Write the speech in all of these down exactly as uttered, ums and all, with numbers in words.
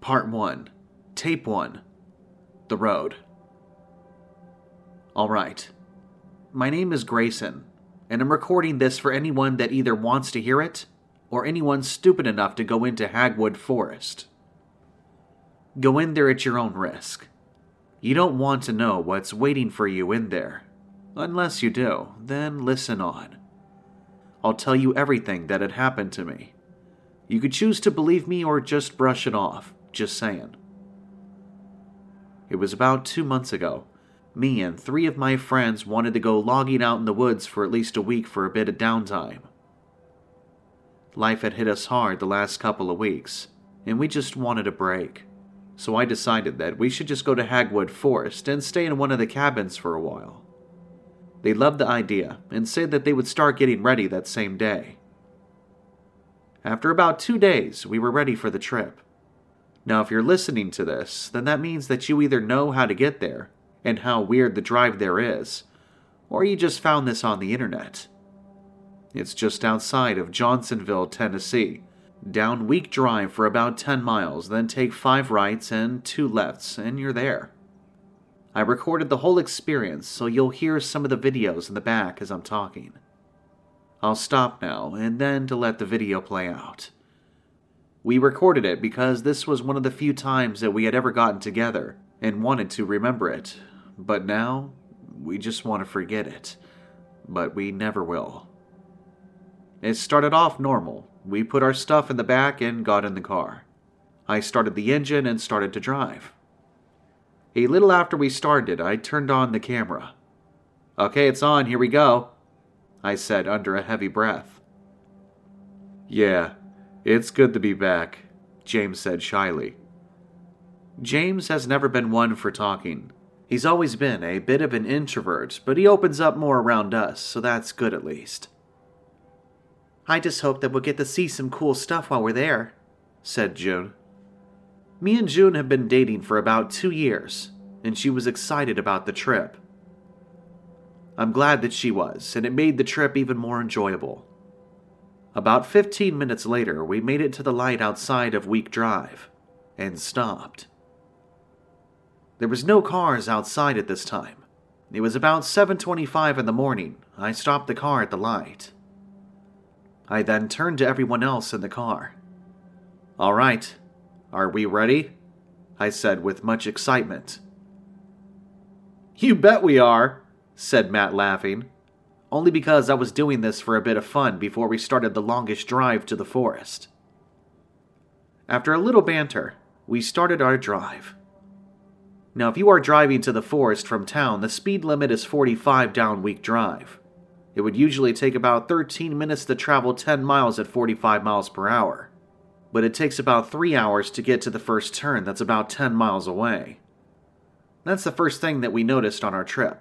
Part one. Tape one. The Road. Alright. My name is Grayson, and I'm recording this for anyone that either wants to hear it, or anyone stupid enough to go into Hagwood Forest. Go in there at your own risk. You don't want to know what's waiting for you in there. Unless you do, then listen on. I'll tell you everything that had happened to me. You could choose to believe me or just brush it off, just saying. It was about two months ago. Me and three of my friends wanted to go logging out in the woods for at least a week for a bit of downtime. Life had hit us hard the last couple of weeks, and we just wanted a break. So I decided that we should just go to Hagwood Forest and stay in one of the cabins for a while. They loved the idea and said that they would start getting ready that same day. After about two days, we were ready for the trip. Now, if you're listening to this, then that means that you either know how to get there and how weird the drive there is, or you just found this on the internet. It's just outside of Johnsonville, Tennessee. Down Week Drive for about ten miles, then take five rights and two lefts, and you're there. I recorded the whole experience, so you'll hear some of the videos in the back as I'm talking. I'll stop now, and then to let the video play out. We recorded it because this was one of the few times that we had ever gotten together and wanted to remember it, but now we just want to forget it, but we never will. It started off normal. We put our stuff in the back and got in the car. I started the engine and started to drive. A little after we started, I turned on the camera. "Okay, it's on, here we go," I said under a heavy breath. "Yeah, it's good to be back," James said shyly. James has never been one for talking. He's always been a bit of an introvert, but he opens up more around us, so that's good at least. "I just hope that we'll get to see some cool stuff while we're there," said June. Me and June have been dating for about two years, and she was excited about the trip. I'm glad that she was, and it made the trip even more enjoyable. About fifteen minutes later, we made it to the light outside of Week Drive, and stopped. There was no cars outside at this time. It was about seven twenty-five in the morning. I stopped the car at the light. I then turned to everyone else in the car. "All right, are we ready?" I said with much excitement. "You bet we are," said Matt, laughing. Only because I was doing this for a bit of fun before we started the longest drive to the forest. After a little banter, we started our drive. Now, if you are driving to the forest from town, the speed limit is forty-five down Week Drive. It would usually take about thirteen minutes to travel ten miles at forty-five miles per hour. But it takes about three hours to get to the first turn that's about ten miles away. That's the first thing that we noticed on our trip.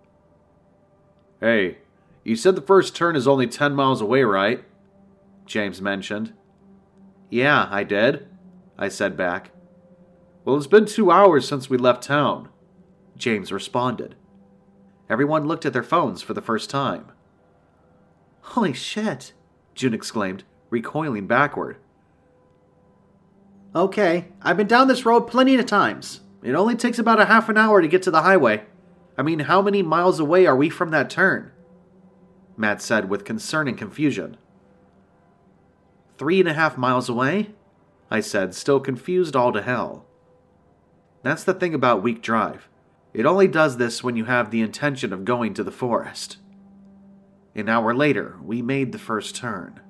"Hey, you said the first turn is only ten miles away, right?" James mentioned. "Yeah, I did," I said back. "Well, it's been two hours since we left town," James responded. Everyone looked at their phones for the first time. "Holy shit," June exclaimed, recoiling backward. "Okay, I've been down this road plenty of times. It only takes about a half an hour to get to the highway. I mean, how many miles away are we from that turn?" Matt said with concern and confusion. Three and a half miles away?" I said, still confused all to hell. That's the thing about Week Drive. It only does this when you have the intention of going to the forest. An hour later, we made the first turn.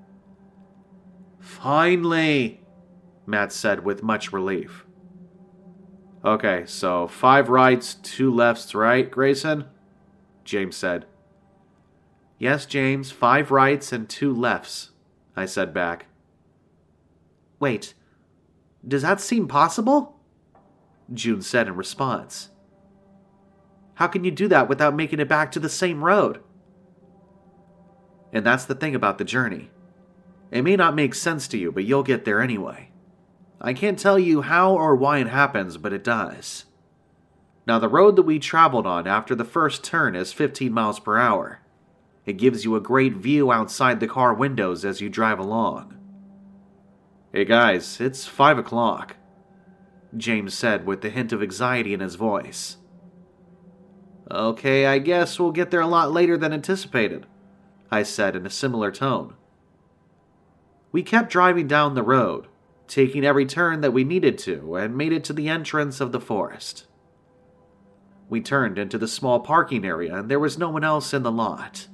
"Finally," Matt said with much relief. "Okay, so five rights, two lefts, right, Grayson?" James said. "Yes, James, five rights and two lefts," I said back. "Wait, does that seem possible?" June said in response. "How can you do that without making it back to the same road?" And that's the thing about the journey. It may not make sense to you, but you'll get there anyway. I can't tell you how or why it happens, but it does. Now, the road that we traveled on after the first turn is fifteen miles per hour. It gives you a great view outside the car windows as you drive along. "Hey guys, it's five o'clock. James said with a hint of anxiety in his voice. Okay, I guess we'll get there a lot later than anticipated, I said in a similar tone. We kept driving down the road, taking every turn that we needed to, and made it to the entrance of the forest. We turned into the small parking area, and there was no one else in the lot.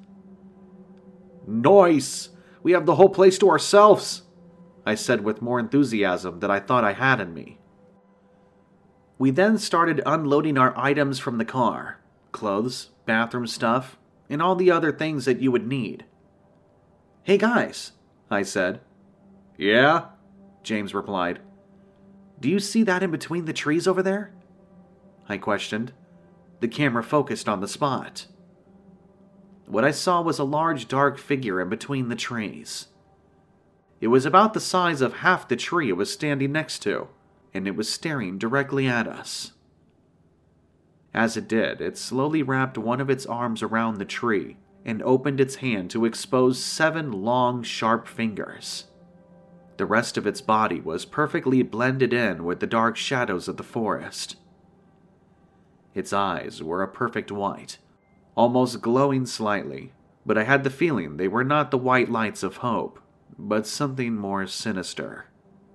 Nice! We have the whole place to ourselves, I said with more enthusiasm than I thought I had in me. We then started unloading our items from the car. Clothes, bathroom stuff, and all the other things that you would need. Hey guys, I said. Yeah? James replied. Do you see that in between the trees over there? I questioned. The camera focused on the spot. What I saw was a large dark figure in between the trees. It was about the size of half the tree it was standing next to, and it was staring directly at us. As it did, it slowly wrapped one of its arms around the tree and opened its hand to expose seven long, sharp fingers. The rest of its body was perfectly blended in with the dark shadows of the forest. Its eyes were a perfect white, almost glowing slightly, but I had the feeling they were not the white lights of hope, but something more sinister.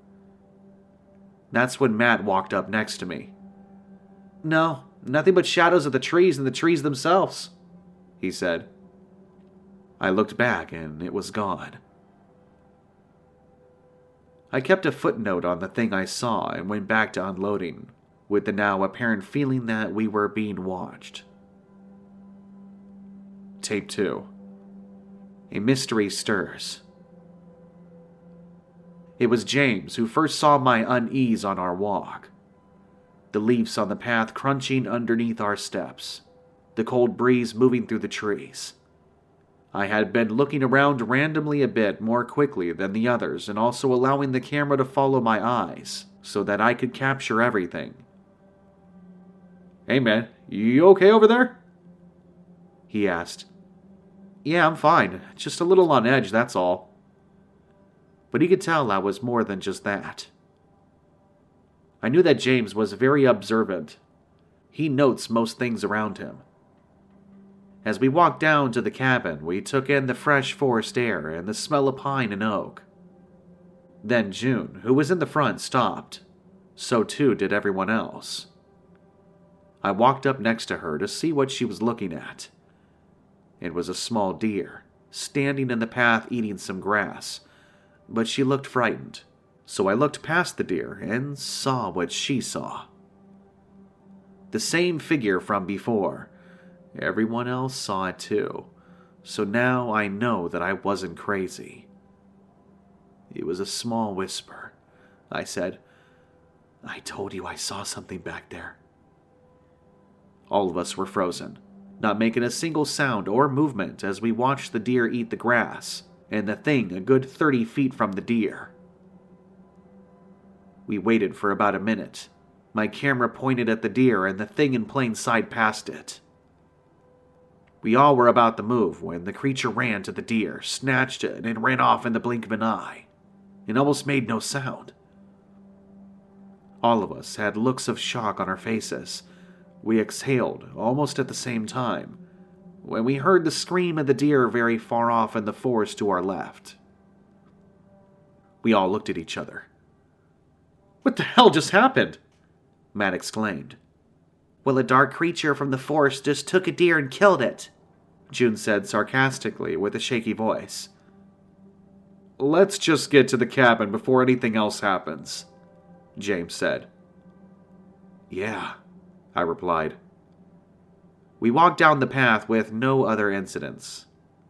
That's when Matt walked up next to me. No, nothing but shadows of the trees and the trees themselves, he said. I looked back and it was gone. I kept a footnote on the thing I saw and went back to unloading, with the now apparent feeling that we were being watched. Tape two. A mystery stirs. It was James who first saw my unease on our walk. The leaves on the path crunching underneath our steps, the cold breeze moving through the trees. I had been looking around randomly a bit more quickly than the others and also allowing the camera to follow my eyes so that I could capture everything. Hey man, you okay over there? He asked. Yeah, I'm fine. Just a little on edge, that's all. But he could tell I was more than just that. I knew that James was very observant. He notes most things around him. As we walked down to the cabin, we took in the fresh forest air and the smell of pine and oak. Then June, who was in the front, stopped. So too did everyone else. I walked up next to her to see what she was looking at. It was a small deer, standing in the path eating some grass, but she looked frightened, so I looked past the deer and saw what she saw. The same figure from before. Everyone else saw it too, so now I know that I wasn't crazy. It was a small whisper. I said, I told you I saw something back there. All of us were frozen, not making a single sound or movement as we watched the deer eat the grass, and the thing a good thirty feet from the deer. We waited for about a minute. My camera pointed at the deer and the thing in plain sight past it. We all were about to move when the creature ran to the deer, snatched it, and ran off in the blink of an eye. It almost made no sound. All of us had looks of shock on our faces. We exhaled almost at the same time when we heard the scream of the deer very far off in the forest to our left. We all looked at each other. What the hell just happened? Matt exclaimed. Well, a dark creature from the forest just took a deer and killed it, June said sarcastically with a shaky voice. Let's just get to the cabin before anything else happens, James said. Yeah, I replied. We walked down the path with no other incidents.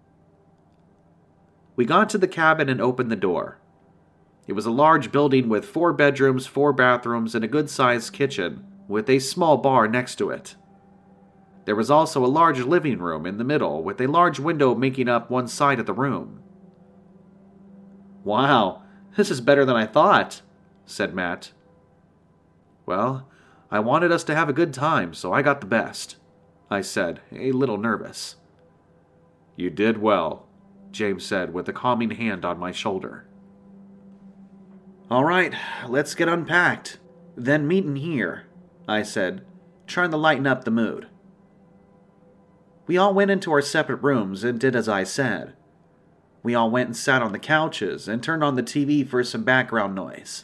We got to the cabin and opened the door. It was a large building with four bedrooms, four bathrooms, and a good-sized kitchen, with a small bar next to it. There was also a large living room in the middle, with a large window making up one side of the room. Wow, this is better than I thought, said Matt. Well, I wanted us to have a good time, so I got the best, I said, a little nervous. You did well, James said with a calming hand on my shoulder. All right, let's get unpacked. Then meet in here, I said, trying to lighten up the mood. We all went into our separate rooms and did as I said. We all went and sat on the couches and turned on the T V for some background noise.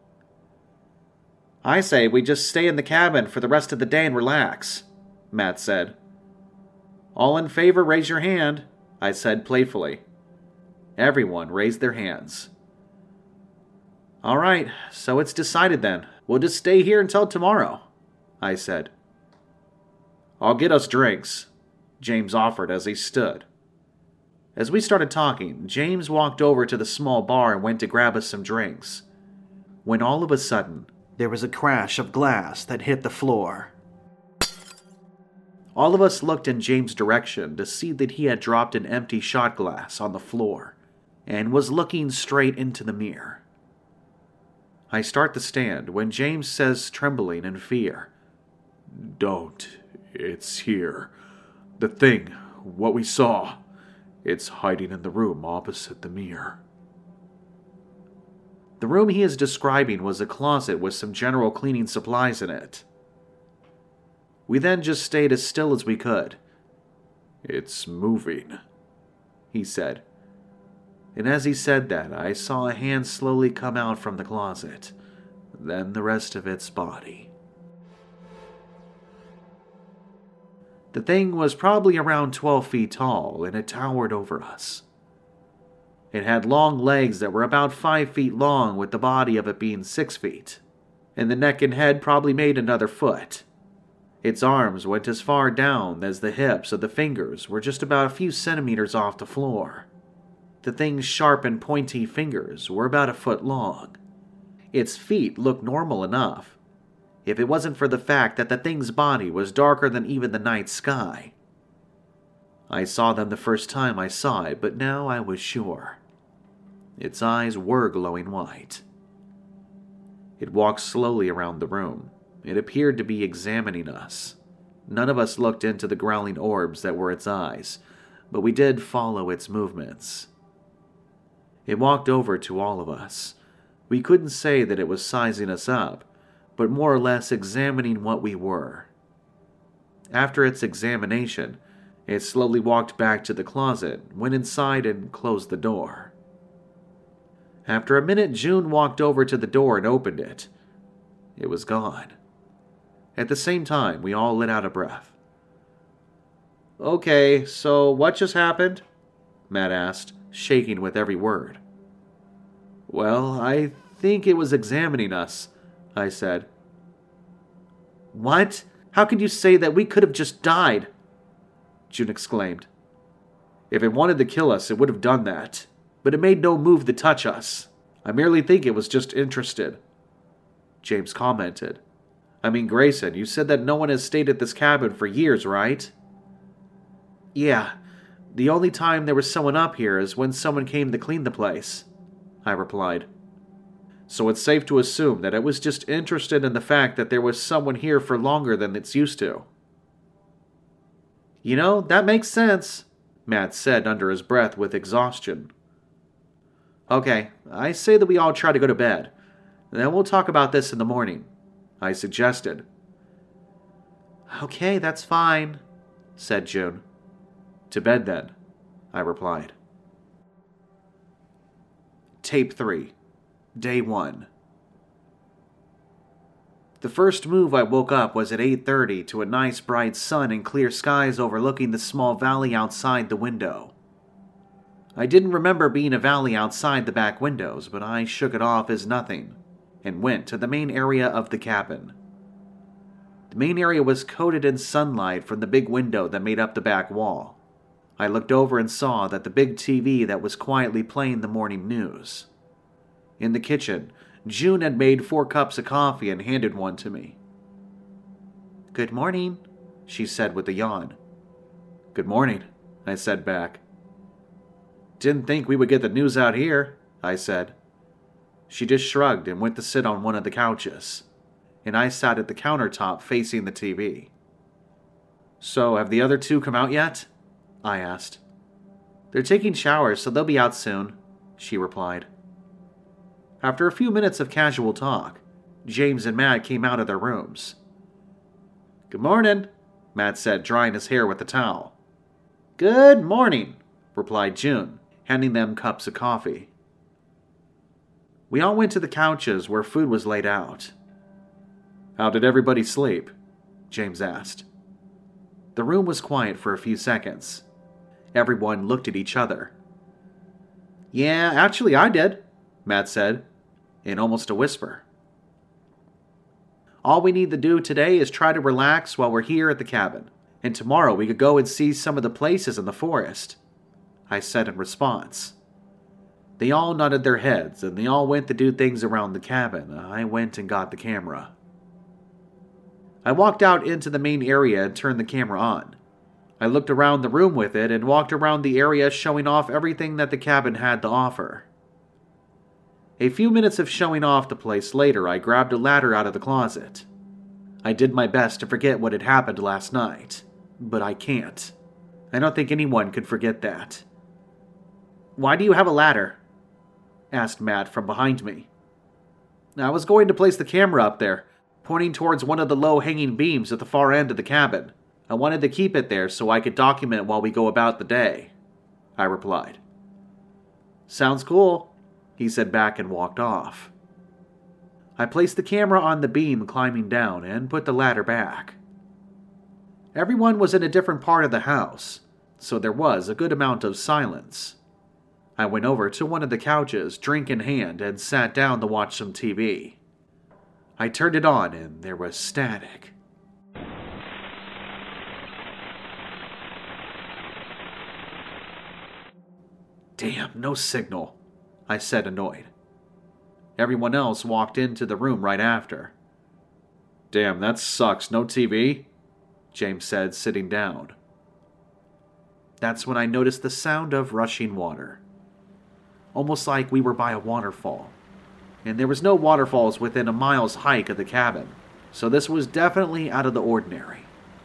I say we just stay in the cabin for the rest of the day and relax, Matt said. All in favor, raise your hand, I said playfully. Everyone raised their hands. All right, so it's decided then. We'll just stay here until tomorrow, I said. I'll get us drinks, James offered as he stood. As we started talking, James walked over to the small bar and went to grab us some drinks, when all of a sudden, there was a crash of glass that hit the floor. All of us looked in James' direction to see that he had dropped an empty shot glass on the floor and was looking straight into the mirror. I start to stand when James says, trembling in fear, Don't. It's here. The thing, what we saw, it's hiding in the room opposite the mirror. The room he is describing was a closet with some general cleaning supplies in it. We then just stayed as still as we could. It's moving, he said. And as he said that, I saw a hand slowly come out from the closet, then the rest of its body. The thing was probably around twelve feet tall, and it towered over us. It had long legs that were about five feet long, with the body of it being six feet, and the neck and head probably made another foot. Its arms went as far down as the hips, so the fingers were just about a few centimeters off the floor. The thing's sharp and pointy fingers were about a foot long. Its feet looked normal enough, if it wasn't for the fact that the thing's body was darker than even the night sky. I saw them the first time I saw it, but now I was sure. Its eyes were glowing white. It walked slowly around the room. It appeared to be examining us. None of us looked into the growling orbs that were its eyes, but we did follow its movements. It walked over to all of us. We couldn't say that it was sizing us up, but more or less examining what we were. After its examination, it slowly walked back to the closet, went inside, and closed the door. After a minute, June walked over to the door and opened it. It was gone. At the same time, we all let out a breath. Okay, so what just happened? Matt asked, shaking with every word. Well, I think it was examining us, I said. What? How could you say that we could have just died? June exclaimed. If it wanted to kill us, it would have done that, but it made no move to touch us. I merely think it was just interested. James commented. I mean, Grayson, you said that no one has stayed at this cabin for years, right? Yeah, the only time there was someone up here is when someone came to clean the place, I replied. So it's safe to assume that it was just interested in the fact that there was someone here for longer than it's used to. You know, that makes sense, Matt said under his breath with exhaustion. Okay, I say that we all try to go to bed. Then we'll talk about this in the morning, I suggested. Okay, that's fine, said June. To bed then, I replied. Tape three, Day one. The first move I woke up was at eight thirty to a nice bright sun and clear skies overlooking the small valley outside the window. I didn't remember being a valley outside the back windows, but I shook it off as nothing and went to the main area of the cabin. The main area was coated in sunlight from the big window that made up the back wall. I looked over and saw that the big T V that was quietly playing the morning news. In the kitchen, June had made four cups of coffee and handed one to me. Good morning, she said with a yawn. Good morning, I said back. Didn't think we would get the news out here, I said. She just shrugged and went to sit on one of the couches, and I sat at the countertop facing the T V. So, have the other two come out yet? I asked. They're taking showers, so they'll be out soon, she replied. After a few minutes of casual talk, James and Matt came out of their rooms. "Good morning," Matt said, drying his hair with a towel. "Good morning," replied June, handing them cups of coffee. We all went to the couches where food was laid out. "How did everybody sleep?" James asked. The room was quiet for a few seconds. Everyone looked at each other. "Yeah, actually I did," Matt said, in almost a whisper. "All we need to do today is try to relax while we're here at the cabin, and tomorrow we could go and see some of the places in the forest," I said in response. They all nodded their heads, and they all went to do things around the cabin. I went and got the camera. I walked out into the main area and turned the camera on. I looked around the room with it and walked around the area showing off everything that the cabin had to offer. A few minutes of showing off the place later, I grabbed a ladder out of the closet. I did my best to forget what had happened last night, but I can't. I don't think anyone could forget that. "Why do you have a ladder?" asked Matt from behind me. "I was going to place the camera up there, pointing towards one of the low-hanging beams at the far end of the cabin. I wanted to keep it there so I could document while we go about the day," I replied. "Sounds cool," he said back and walked off. I placed the camera on the beam climbing down and put the ladder back. Everyone was in a different part of the house, so there was a good amount of silence. I went over to one of the couches, drink in hand, and sat down to watch some T V. I turned it on and there was static. "Damn, no signal," I said, annoyed. Everyone else walked into the room right after. "Damn, that sucks, no T V?" James said, sitting down. That's when I noticed the sound of rushing water. Almost like we were by a waterfall. And there was no waterfalls within a mile's hike of the cabin, so this was definitely out of the ordinary.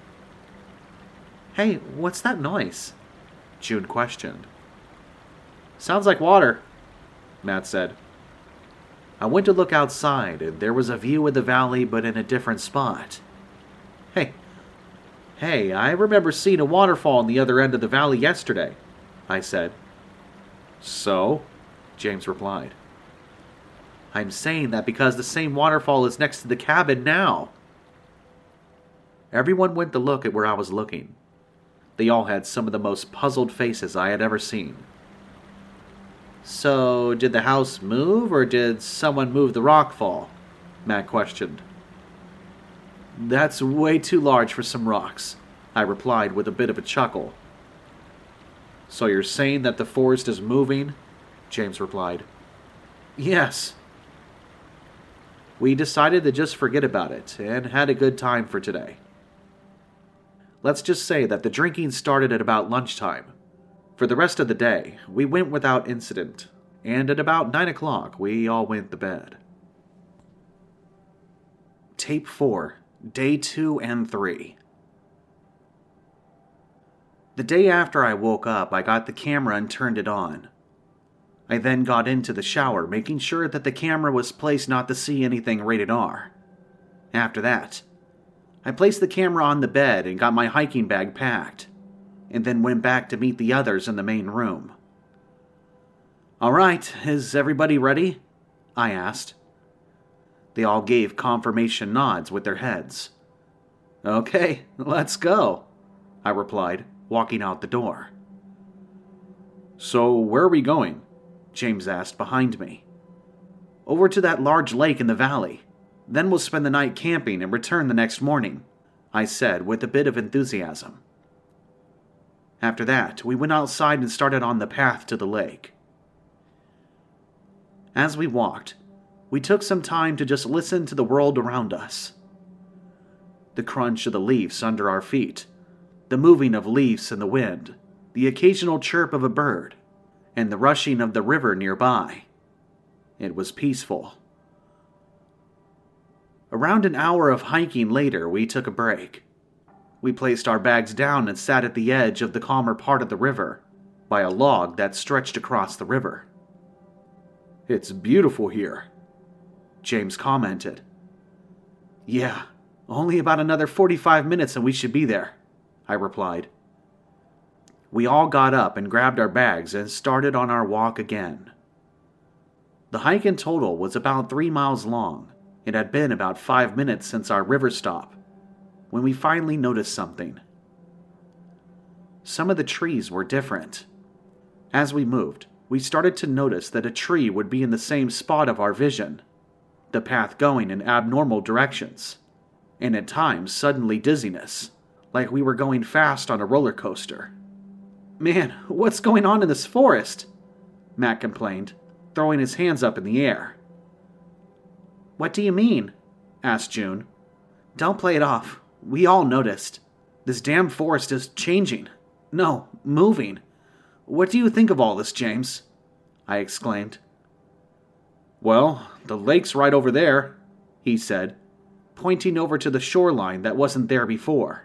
"Hey, what's that noise?" June questioned. "Sounds like water," Matt said. I went to look outside, and there was a view of the valley, but in a different spot. Hey, hey, I remember seeing a waterfall on the other end of the valley yesterday," I said. "So?" James replied. "I'm saying that because the same waterfall is next to the cabin now." Everyone went to look at where I was looking. They all had some of the most puzzled faces I had ever seen. "So, did the house move, or did someone move the rockfall?" Matt questioned. "That's way too large for some rocks," I replied with a bit of a chuckle. "So you're saying that the forest is moving?" James replied. "Yes." We decided to just forget about it, and had a good time for today. Let's just say that the drinking started at about lunchtime. For the rest of the day, we went without incident, and at about nine o'clock, we all went to bed. Tape four, Day two and three. The day after I woke up, I got the camera and turned it on. I then got into the shower, making sure that the camera was placed not to see anything rated R. After that, I placed the camera on the bed and got my hiking bag packed, and then went back to meet the others in the main room. "All right, is everybody ready?" I asked. They all gave confirmation nods with their heads. "Okay, let's go," I replied, walking out the door. "So, where are we going?" James asked behind me. "Over to that large lake in the valley. Then we'll spend the night camping and return the next morning," I said with a bit of enthusiasm. After that, we went outside and started on the path to the lake. As we walked, we took some time to just listen to the world around us. The crunch of the leaves under our feet, the moving of leaves in the wind, the occasional chirp of a bird, and the rushing of the river nearby. It was peaceful. Around an hour of hiking later, we took a break. We placed our bags down and sat at the edge of the calmer part of the river, by a log that stretched across the river. "It's beautiful here," James commented, "Yeah, only about another forty-five minutes and we should be there," I replied. We all got up and grabbed our bags and started on our walk again. The hike in total was about three miles long. It had been about five minutes since our river stop, when we finally noticed something. Some of the trees were different. As we moved, we started to notice that a tree would be in the same spot of our vision, the path going in abnormal directions, and at times suddenly dizziness, like we were going fast on a roller coaster. "Man, what's going on in this forest?" Matt complained, throwing his hands up in the air. "What do you mean?" asked June. "Don't play it off. We all noticed. This damn forest is changing. No, moving. What do you think of all this, James?" I exclaimed. "Well, the lake's right over there," he said, pointing over to the shoreline that wasn't there before.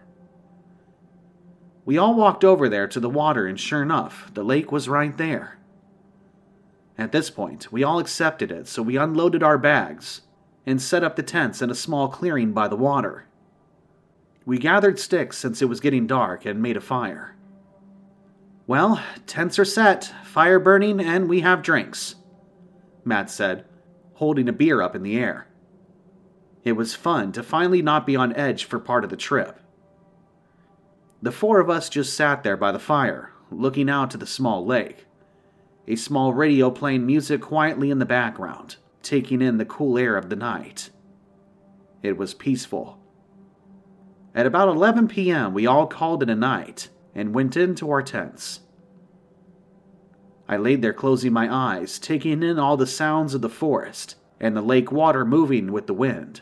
We all walked over there to the water, and sure enough, the lake was right there. At this point, we all accepted it, so we unloaded our bags and set up the tents in a small clearing by the water. We gathered sticks since it was getting dark and made a fire. "Well, tents are set, fire burning, and we have drinks," Matt said, holding a beer up in the air. It was fun to finally not be on edge for part of the trip. The four of us just sat there by the fire, looking out to the small lake. A small radio playing music quietly in the background, taking in the cool air of the night. It was peaceful. At about eleven p.m., we all called it a night and went into our tents. I laid there closing my eyes, taking in all the sounds of the forest and the lake water moving with the wind.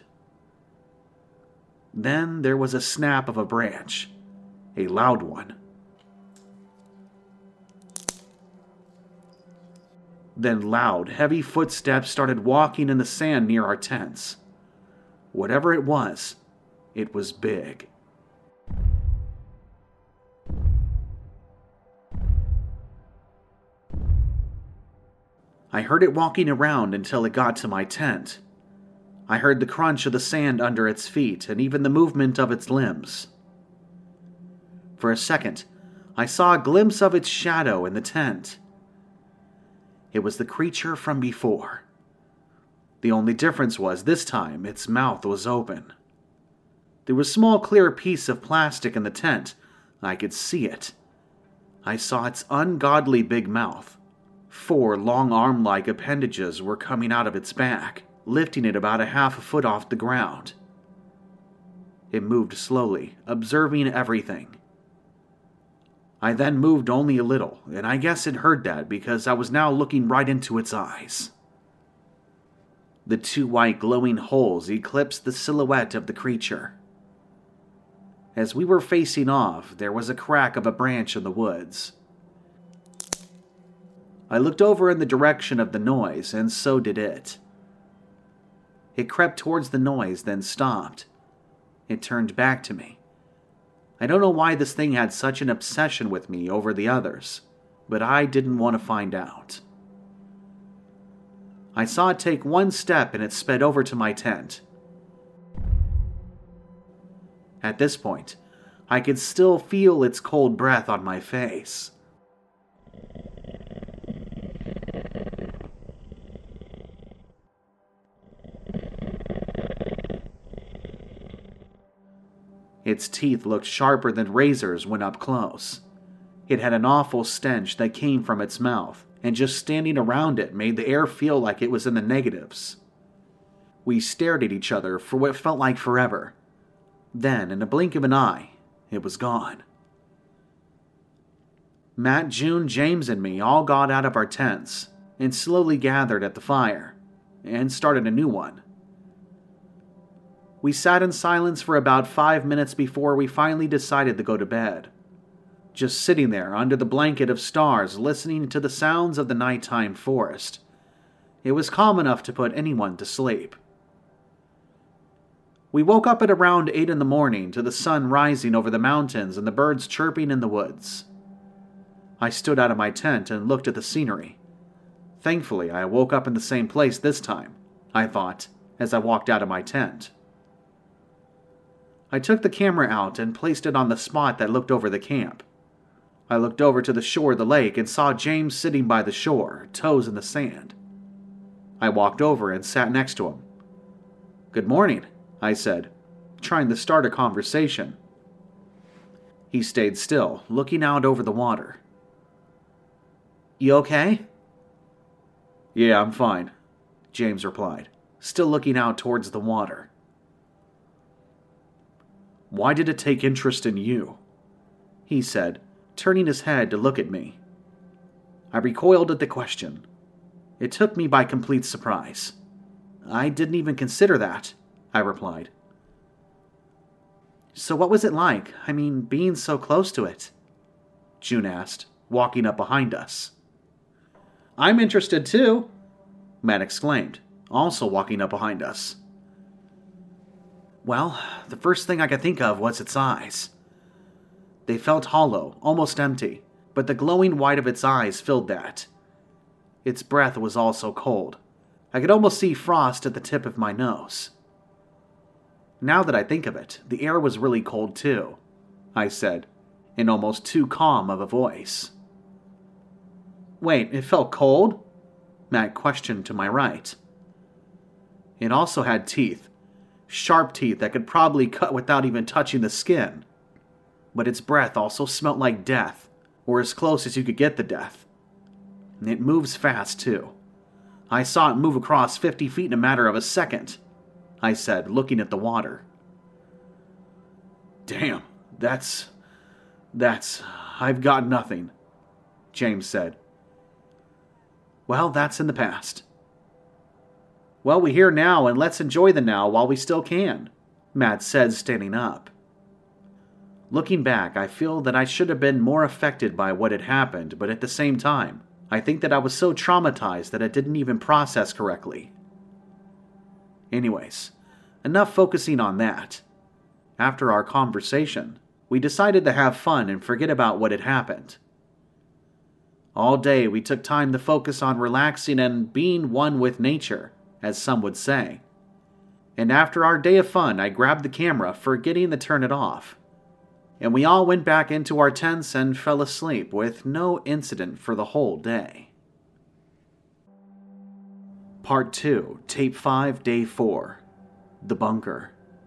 Then there was a snap of a branch, a loud one. Then loud, heavy footsteps started walking in the sand near our tents. Whatever it was, it was big. I heard it walking around until it got to my tent. I heard the crunch of the sand under its feet and even the movement of its limbs. For a second, I saw a glimpse of its shadow in the tent. It was the creature from before. The only difference was, this time, its mouth was open. There was a small clear piece of plastic in the tent. I could see it. I saw its ungodly big mouth. Four long arm-like appendages were coming out of its back, lifting it about a half a foot off the ground. It moved slowly, observing everything. I then moved only a little, and I guess it heard that because I was now looking right into its eyes. The two white glowing holes eclipsed the silhouette of the creature. As we were facing off, there was a crack of a branch in the woods. I looked over in the direction of the noise, and so did it. It crept towards the noise, then stopped. It turned back to me. I don't know why this thing had such an obsession with me over the others, but I didn't want to find out. I saw it take one step and it sped over to my tent. At this point, I could still feel its cold breath on my face. Its teeth looked sharper than razors when up close. It had an awful stench that came from its mouth, and just standing around it made the air feel like it was in the negatives. We stared at each other for what felt like forever. Then, in a blink of an eye, it was gone. Matt, June, James, and me all got out of our tents and slowly gathered at the fire and started a new one. We sat in silence for about five minutes before we finally decided to go to bed. Just sitting there under the blanket of stars listening to the sounds of the nighttime forest. It was calm enough to put anyone to sleep. We woke up at around eight in the morning to the sun rising over the mountains and the birds chirping in the woods. I stood out of my tent and looked at the scenery. Thankfully, I woke up in the same place this time, I thought, as I walked out of my tent. I took the camera out and placed it on the spot that looked over the camp. I looked over to the shore of the lake and saw James sitting by the shore, toes in the sand. I walked over and sat next to him. "Good morning," I said, trying to start a conversation. He stayed still, looking out over the water. "You okay?" "Yeah, I'm fine," James replied, still looking out towards the water. "Why did it take interest in you?" he said, turning his head to look at me. I recoiled at the question. It took me by complete surprise. "I didn't even consider that," I replied. "So what was it like? I mean, being so close to it?" June asked, walking up behind us. "I'm interested too," Matt exclaimed, also walking up behind us. "Well, the first thing I could think of was its eyes. They felt hollow, almost empty, but the glowing white of its eyes filled that. Its breath was also cold. I could almost see frost at the tip of my nose. Now that I think of it, the air was really cold too," I said, in almost too calm of a voice. "Wait, it felt cold?" Matt questioned to my right. "It also had teeth, sharp teeth that could probably cut without even touching the skin. But its breath also smelt like death, or as close as you could get to death. It moves fast too. I saw it move across fifty feet in a matter of a second," I said, looking at the water. "Damn, that's... that's... I've got nothing," James said. "Well, that's in the past." "Well, we're here now, and let's enjoy the now while we still can," Matt said, standing up. Looking back, I feel that I should have been more affected by what had happened, but at the same time, I think that I was so traumatized that I didn't even process correctly. Anyways, enough focusing on that. After our conversation, we decided to have fun and forget about what had happened. All day we took time to focus on relaxing and being one with nature, as some would say. And after our day of fun, I grabbed the camera, forgetting to turn it off. And we all went back into our tents and fell asleep with no incident for the whole day. Part two, Tape five, Day four. The Bunker.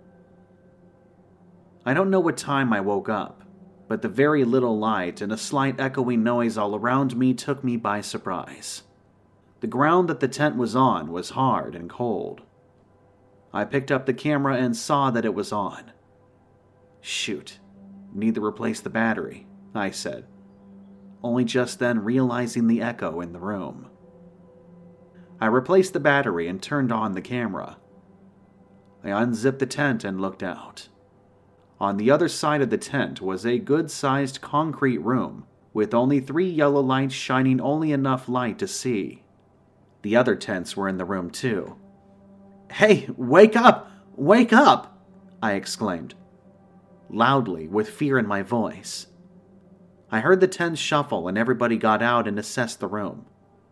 I don't know what time I woke up, but the very little light and a slight echoing noise all around me took me by surprise. The ground that the tent was on was hard and cold. I picked up the camera and saw that it was on. "Shoot. Need to replace the battery," I said, only just then realizing the echo in the room. I replaced the battery and turned on the camera. I unzipped the tent and looked out. On the other side of the tent was a good-sized concrete room with only three yellow lights shining only enough light to see. The other tents were in the room too. "Hey, wake up! Wake up!" I exclaimed, loudly, with fear in my voice. I heard the tents shuffle and everybody got out and assessed the room.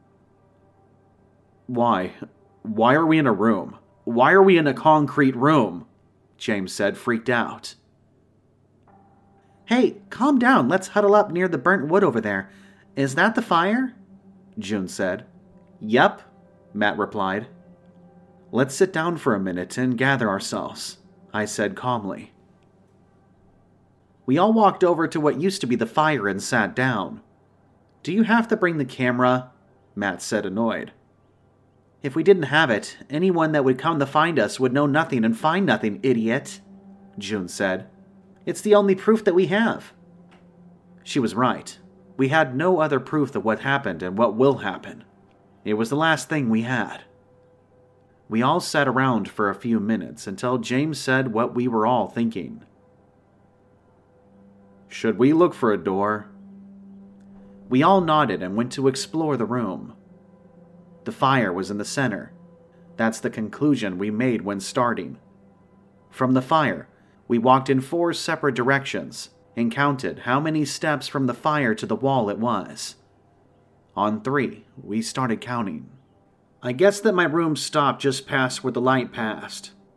Why? Why are we in a room? Why are we in a concrete room?" James said, freaked out. "Hey, calm down. Let's huddle up near the burnt wood over there. Is that the fire?" June said. "Yep," Matt replied. "Let's sit down for a minute and gather ourselves," I said calmly. We all walked over to what used to be the fire and sat down. "Do you have to bring the camera?" Matt said, annoyed. "If we didn't have it, anyone that would come to find us would know nothing and find nothing, idiot," June said. "It's the only proof that we have." She was right. We had no other proof of what happened and what will happen. It was the last thing we had. We all sat around for a few minutes until James said what we were all thinking. "Should we look for a door?" We all nodded and went to explore the room. The fire was in the center. That's the conclusion we made when starting. From the fire, we walked in four separate directions and counted how many steps from the fire to the wall it was. On three, we started counting. I guess that my room stopped just past where the light passed.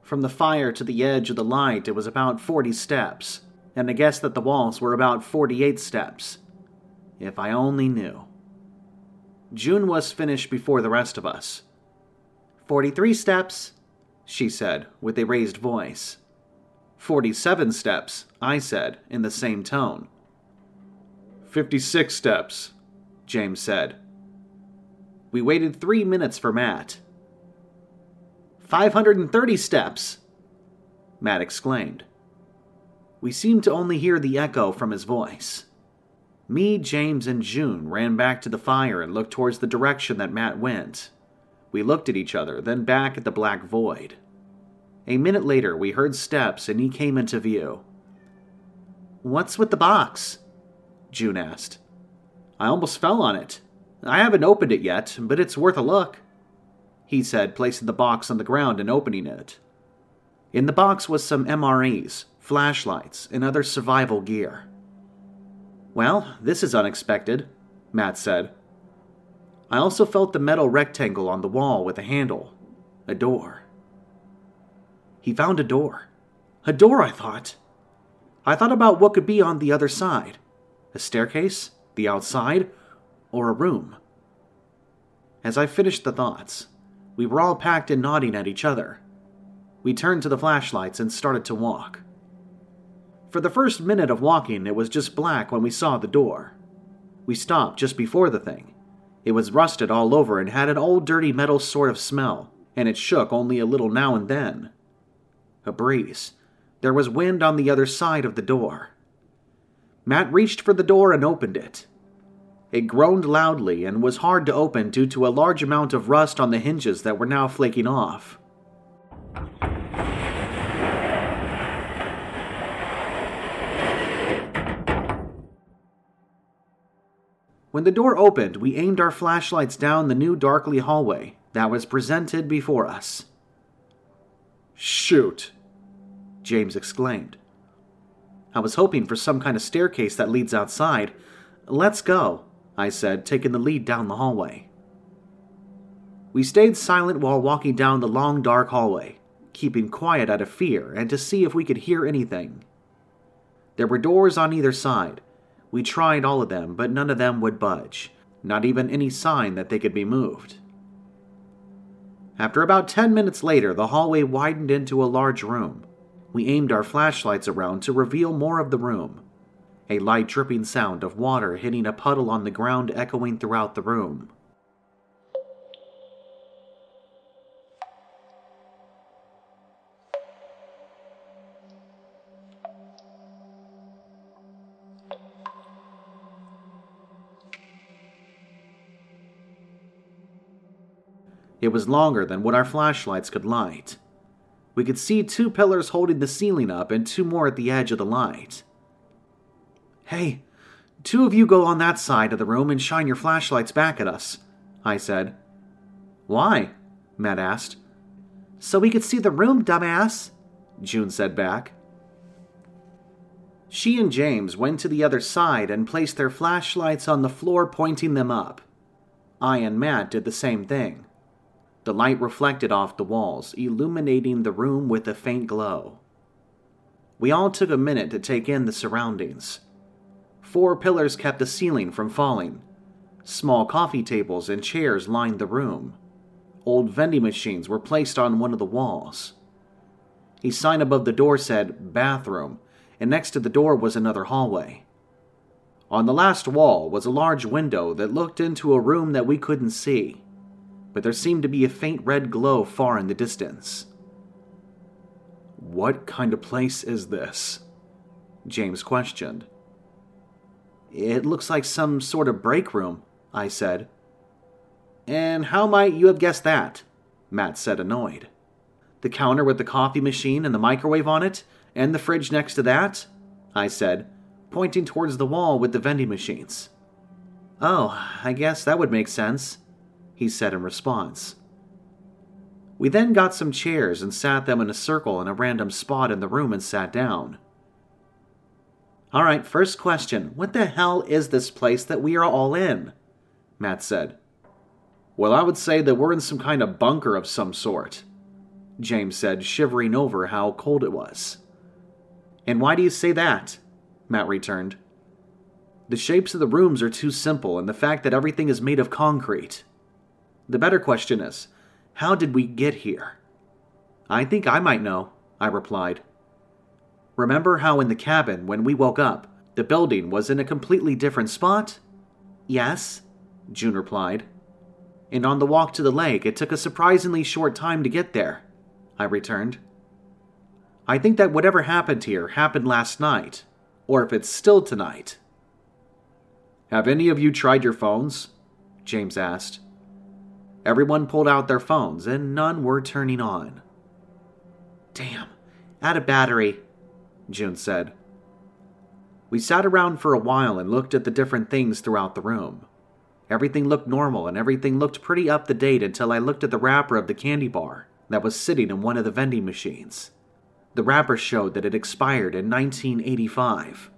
From the fire to the edge of the light, it was about forty steps, and I guessed that the walls were about forty-eight steps. If I only knew. June was finished before the rest of us. Forty-three steps, she said, with a raised voice. Forty-seven steps, I said, in the same tone. Fifty-six steps, James said. We waited three minutes for Matt. Five hundred and thirty steps, Matt exclaimed. We seemed to only hear the echo from his voice. Me, James, and June ran back to the fire and looked towards the direction that Matt went. We looked at each other, then back at the black void. A minute later, we heard steps and he came into view. What's with the box? June asked. I almost fell on it. I haven't opened it yet, but it's worth a look, he said, placing the box on the ground and opening it. In the box was some M R Es, flashlights, and other survival gear. Well, this is unexpected, Matt said. I also felt the metal rectangle on the wall with a handle. A door. He found a door. A door, I thought. I thought about what could be on the other side. A staircase? The outside? Or a room? As I finished the thoughts, we were all packed and nodding at each other. We turned to the flashlights and started to walk. For the first minute of walking, it was just black when we saw the door. We stopped just before the thing. It was rusted all over and had an old dirty metal sort of smell, and it shook only a little now and then. A breeze. There was wind on the other side of the door. Matt reached for the door and opened it. It groaned loudly and was hard to open due to a large amount of rust on the hinges that were now flaking off. When the door opened, we aimed our flashlights down the new darkly hallway that was presented before us. Shoot, James exclaimed. I was hoping for some kind of staircase that leads outside. Let's go, I said, taking the lead down the hallway. We stayed silent while walking down the long dark hallway, keeping quiet out of fear and to see if we could hear anything. There were doors on either side. We tried all of them, but none of them would budge, not even any sign that they could be moved. After about ten minutes later, the hallway widened into a large room. We aimed our flashlights around to reveal more of the room. A light dripping sound of water hitting a puddle on the ground echoing throughout the room. It was longer than what our flashlights could light. We could see two pillars holding the ceiling up and two more at the edge of the light. Hey, two of you go on that side of the room and shine your flashlights back at us, I said. Why? Matt asked. So we could see the room, dumbass, June said back. She and James went to the other side and placed their flashlights on the floor, pointing them up. I and Matt did the same thing. The light reflected off the walls, illuminating the room with a faint glow. We all took a minute to take in the surroundings. Four pillars kept the ceiling from falling. Small coffee tables and chairs lined the room. Old vending machines were placed on one of the walls. A sign above the door said, bathroom, and next to the door was another hallway. On the last wall was a large window that looked into a room that we couldn't see, but there seemed to be a faint red glow far in the distance. What kind of place is this? James questioned. It looks like some sort of break room, I said. And how might you have guessed that? Matt said, annoyed. The counter with the coffee machine and the microwave on it, and the fridge next to that? I said, pointing towards the wall with the vending machines. Oh, I guess that would make sense, he said in response. We then got some chairs and sat them in a circle in a random spot in the room and sat down. All right, first question. What the hell is this place that we are all in? Matt said. Well, I would say that we're in some kind of bunker of some sort, James said, shivering over how cold it was. And why do you say that? Matt returned. The shapes of the rooms are too simple, and the fact that everything is made of concrete. The better question is, how did we get here? I think I might know, I replied. Remember how in the cabin, when we woke up, the building was in a completely different spot? Yes, June replied. And on the walk to the lake, it took a surprisingly short time to get there, I returned. I think that whatever happened here happened last night, or if it's still tonight. Have any of you tried your phones? James asked. Everyone pulled out their phones, and none were turning on. Damn, out of battery, June said. We sat around for a while and looked at the different things throughout the room. Everything looked normal and everything looked pretty up to date until I looked at the wrapper of the candy bar that was sitting in one of the vending machines. The wrapper showed that it expired in nineteen eighty-five.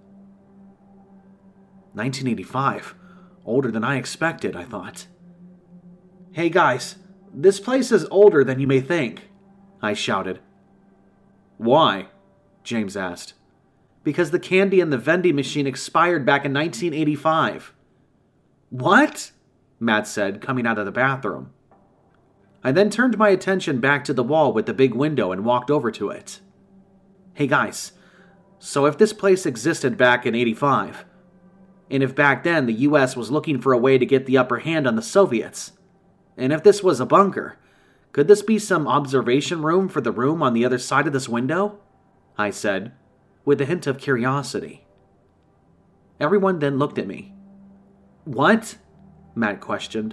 nineteen eighty-five? Older than I expected, I thought. Hey guys, this place is older than you may think, I shouted. Why? James asked. Because the candy in the vending machine expired back in nineteen eighty-five. What? Matt said, coming out of the bathroom. I then turned my attention back to the wall with the big window and walked over to it. Hey guys, so if this place existed back in eighty-five, and if back then the U S was looking for a way to get the upper hand on the Soviets, and if this was a bunker, could this be some observation room for the room on the other side of this window? I said, with a hint of curiosity. Everyone then looked at me. What? Matt questioned.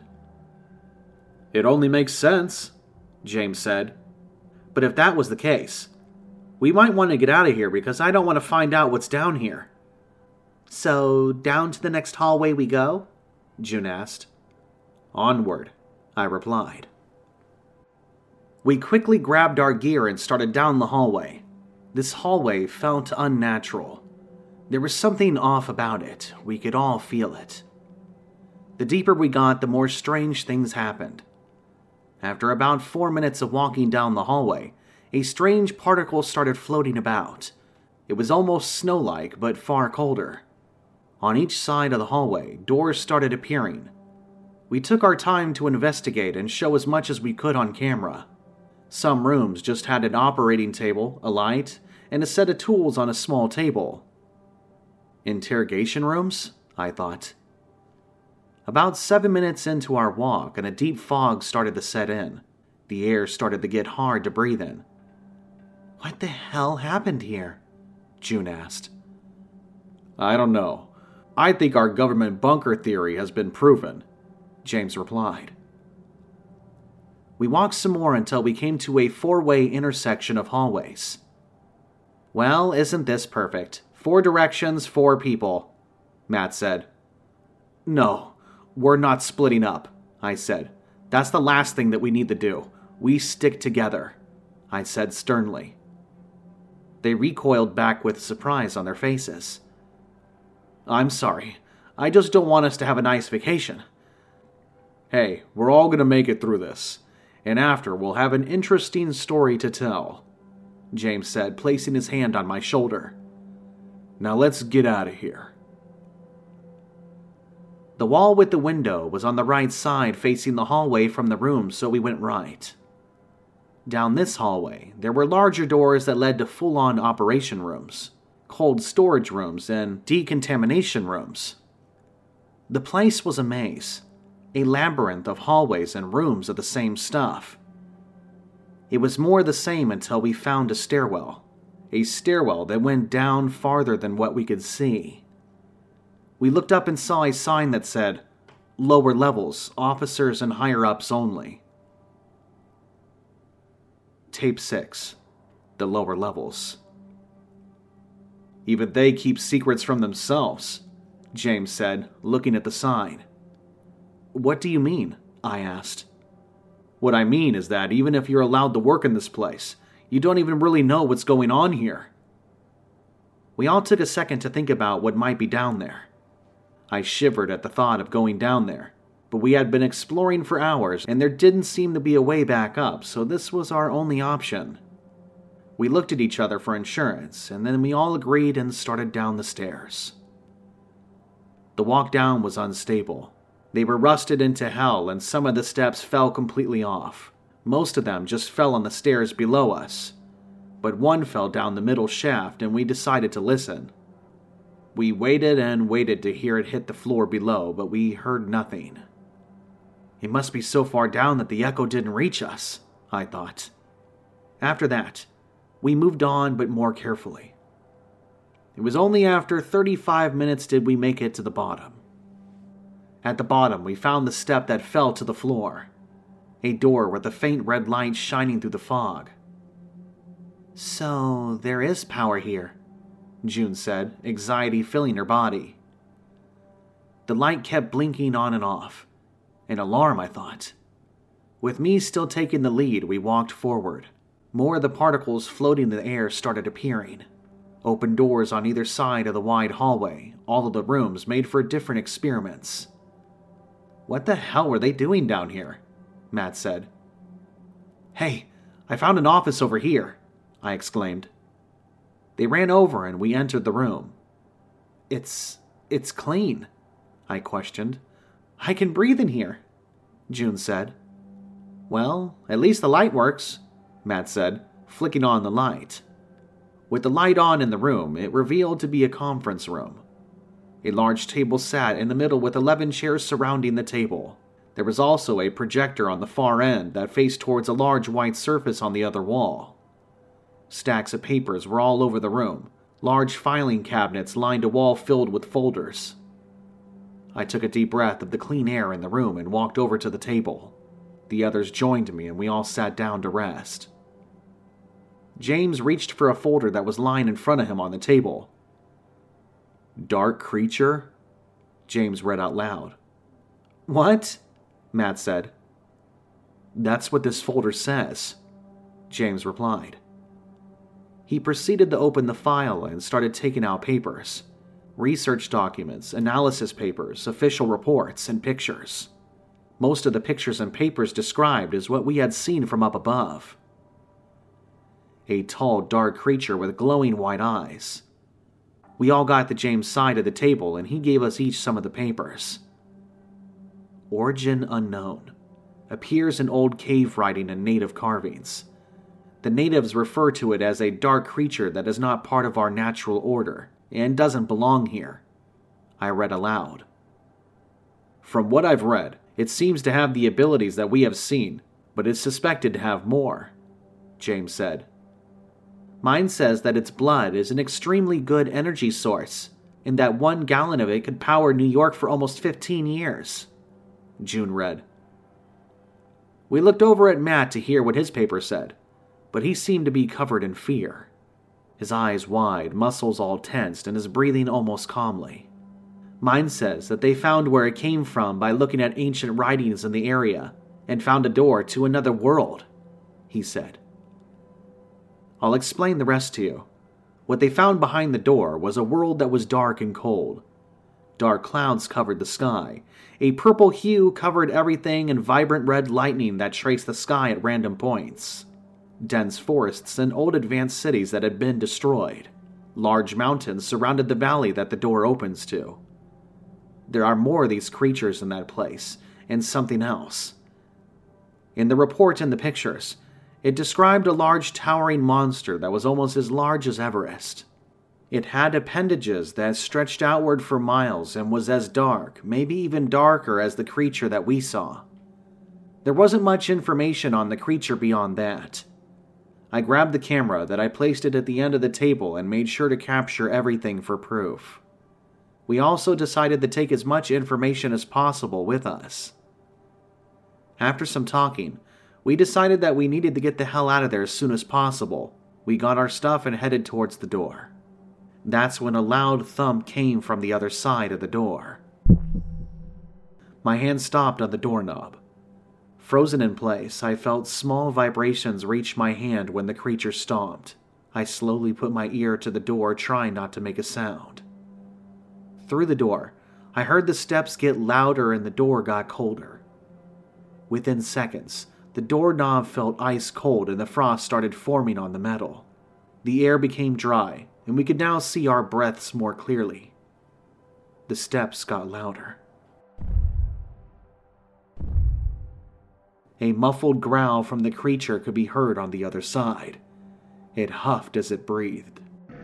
It only makes sense, James said. But if that was the case, we might want to get out of here because I don't want to find out what's down here. So, down to the next hallway we go? June asked. Onward, I replied. We quickly grabbed our gear and started down the hallway. This hallway felt unnatural. There was something off about it. We could all feel it. The deeper we got, the more strange things happened. After about four minutes of walking down the hallway, a strange particle started floating about. It was almost snow-like, but far colder. On each side of the hallway, doors started appearing. We took our time to investigate and show as much as we could on camera. Some rooms just had an operating table, a light, and a set of tools on a small table. Interrogation rooms? I thought. About seven minutes into our walk, and a deep fog started to set in. The air started to get hard to breathe in. What the hell happened here? June asked. I don't know. I think our government bunker theory has been proven, James replied. We walked some more until we came to a four-way intersection of hallways. Well, isn't this perfect? Four directions, four people, Matt said. No, we're not splitting up, I said. That's the last thing that we need to do. We stick together, I said sternly. They recoiled back with surprise on their faces. I'm sorry. I just don't want us to have a nice vacation. Hey, we're all going to make it through this. And after, we'll have an interesting story to tell, James said, placing his hand on my shoulder. Now let's get out of here. The wall with the window was on the right side facing the hallway from the room, so we went right. Down this hallway, there were larger doors that led to full-on operation rooms, cold storage rooms, and decontamination rooms. The place was a maze, a labyrinth of hallways and rooms of the same stuff. It was more the same until we found a stairwell, a stairwell that went down farther than what we could see. We looked up and saw a sign that said, Lower levels, officers and higher-ups only. Tape six. The lower levels. Even they keep secrets from themselves, James said, looking at the sign. What do you mean? I asked. What I mean is that even if you're allowed to work in this place, you don't even really know what's going on here. We all took a second to think about what might be down there. I shivered at the thought of going down there, But we had been exploring for hours, and there didn't seem to be a way back up, so this was our only option. We looked at each other for insurance, and then we all agreed and started down the stairs. The walk down was unstable. They were rusted into hell, and some of the steps fell completely off. Most of them just fell on the stairs below us. But one fell down the middle shaft, and we decided to listen. We waited and waited to hear it hit the floor below, but we heard nothing. It must be so far down that the echo didn't reach us, I thought. After that, we moved on, but more carefully. It was only after thirty-five minutes did we make it to the bottom. At the bottom, we found the step that fell to the floor. A door with a faint red light shining through the fog. So, there is power here, June said, anxiety filling her body. The light kept blinking on and off. An alarm, I thought. With me still taking the lead, we walked forward. More of the particles floating in the air started appearing. Open doors on either side of the wide hallway, all of the rooms made for different experiments. What the hell were they doing down here? Matt said. Hey, I found an office over here, I exclaimed. They ran over and we entered the room. It's... it's clean, I questioned. I can breathe in here, June said. Well, at least the light works, Matt said, flicking on the light. With the light on in the room, it revealed to be a conference room. A large table sat in the middle with eleven chairs surrounding the table. There was also a projector on the far end that faced towards a large white surface on the other wall. Stacks of papers were all over the room, large filing cabinets lined a wall filled with folders. I took a deep breath of the clean air in the room and walked over to the table. The others joined me and we all sat down to rest. James reached for a folder that was lying in front of him on the table. Dark creature? James read out loud. What? Matt said. That's what this folder says, James replied. He proceeded to open the file and started taking out papers. Research documents, analysis papers, official reports, and pictures. Most of the pictures and papers described as what we had seen from up above. A tall, dark creature with glowing white eyes. We all got to James' side of the table and he gave us each some of the papers. Origin unknown. Appears in old cave writing and native carvings. The natives refer to it as a dark creature that is not part of our natural order and doesn't belong here. I read aloud. From what I've read, it seems to have the abilities that we have seen, but is suspected to have more, James said. Mine says that its blood is an extremely good energy source, and that one gallon of it could power New York for almost fifteen years, June read. We looked over at Matt to hear what his paper said, but he seemed to be covered in fear. His eyes wide, muscles all tensed, and his breathing almost calmly. Mine says that they found where it came from by looking at ancient writings in the area, and found a door to another world, he said. I'll explain the rest to you. What they found behind the door was a world that was dark and cold. Dark clouds covered the sky. A purple hue covered everything and vibrant red lightning that traced the sky at random points. Dense forests and old advanced cities that had been destroyed. Large mountains surrounded the valley that the door opens to. There are more of these creatures in that place, and something else. In the report and the pictures, it described a large towering monster that was almost as large as Everest. It had appendages that stretched outward for miles and was as dark, maybe even darker as the creature that we saw. There wasn't much information on the creature beyond that. I grabbed the camera that I placed it at the end of the table and made sure to capture everything for proof. We also decided to take as much information as possible with us. After some talking, we decided that we needed to get the hell out of there as soon as possible. We got our stuff and headed towards the door. That's when a loud thump came from the other side of the door. My hand stopped on the doorknob. Frozen in place, I felt small vibrations reach my hand when the creature stomped. I slowly put my ear to the door, trying not to make a sound. Through the door, I heard the steps get louder and the door got colder. Within seconds, the doorknob felt ice cold and the frost started forming on the metal. The air became dry, and we could now see our breaths more clearly. The steps got louder. A muffled growl from the creature could be heard on the other side. It huffed as it breathed.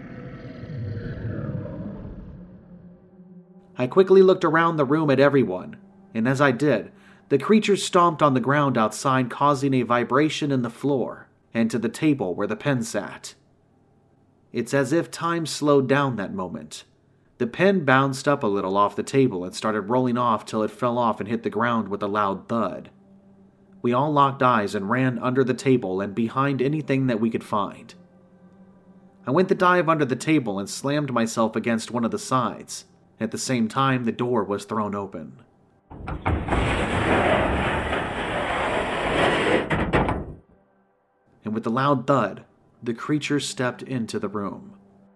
I quickly looked around the room at everyone, and as I did, the creature stomped on the ground outside, causing a vibration in the floor and to the table where the pen sat. It's as if time slowed down that moment. The pen bounced up a little off the table and started rolling off till it fell off and hit the ground with a loud thud. We all locked eyes and ran under the table and behind anything that we could find. I went to dive under the table and slammed myself against one of the sides. At the same time, the door was thrown open. And with a loud thud, the creature stepped into the room.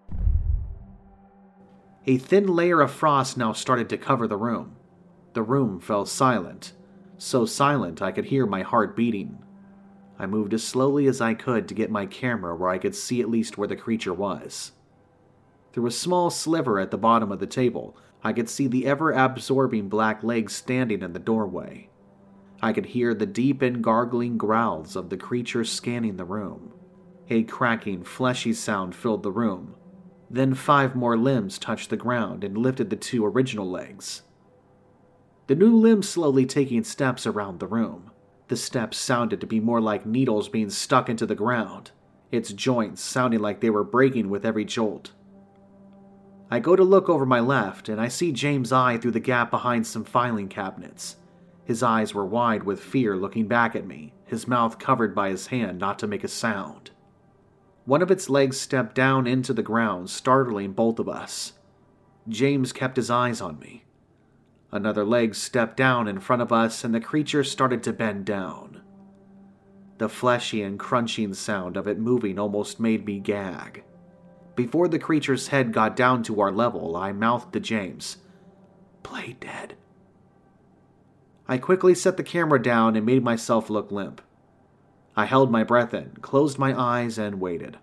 A thin layer of frost now started to cover the room. The room fell silent, so silent I could hear my heart beating. I moved as slowly as I could to get my camera where I could see at least where the creature was. Through a small sliver at the bottom of the table, I could see the ever-absorbing black legs standing in the doorway. I could hear the deep and gargling growls of the creature scanning the room. A cracking, fleshy sound filled the room. Then five more limbs touched the ground and lifted the two original legs. The new limbs slowly taking steps around the room. The steps sounded to be more like needles being stuck into the ground, its joints sounding like they were breaking with every jolt. I go to look over my left, and I see James' eye through the gap behind some filing cabinets. His eyes were wide with fear, looking back at me, his mouth covered by his hand not to make a sound. One of its legs stepped down into the ground, startling both of us. James kept his eyes on me. Another leg stepped down in front of us, and the creature started to bend down. The fleshy and crunching sound of it moving almost made me gag. Before the creature's head got down to our level, I mouthed to James, "Play dead." I quickly set the camera down and made myself look limp. I held my breath in, closed my eyes, and waited.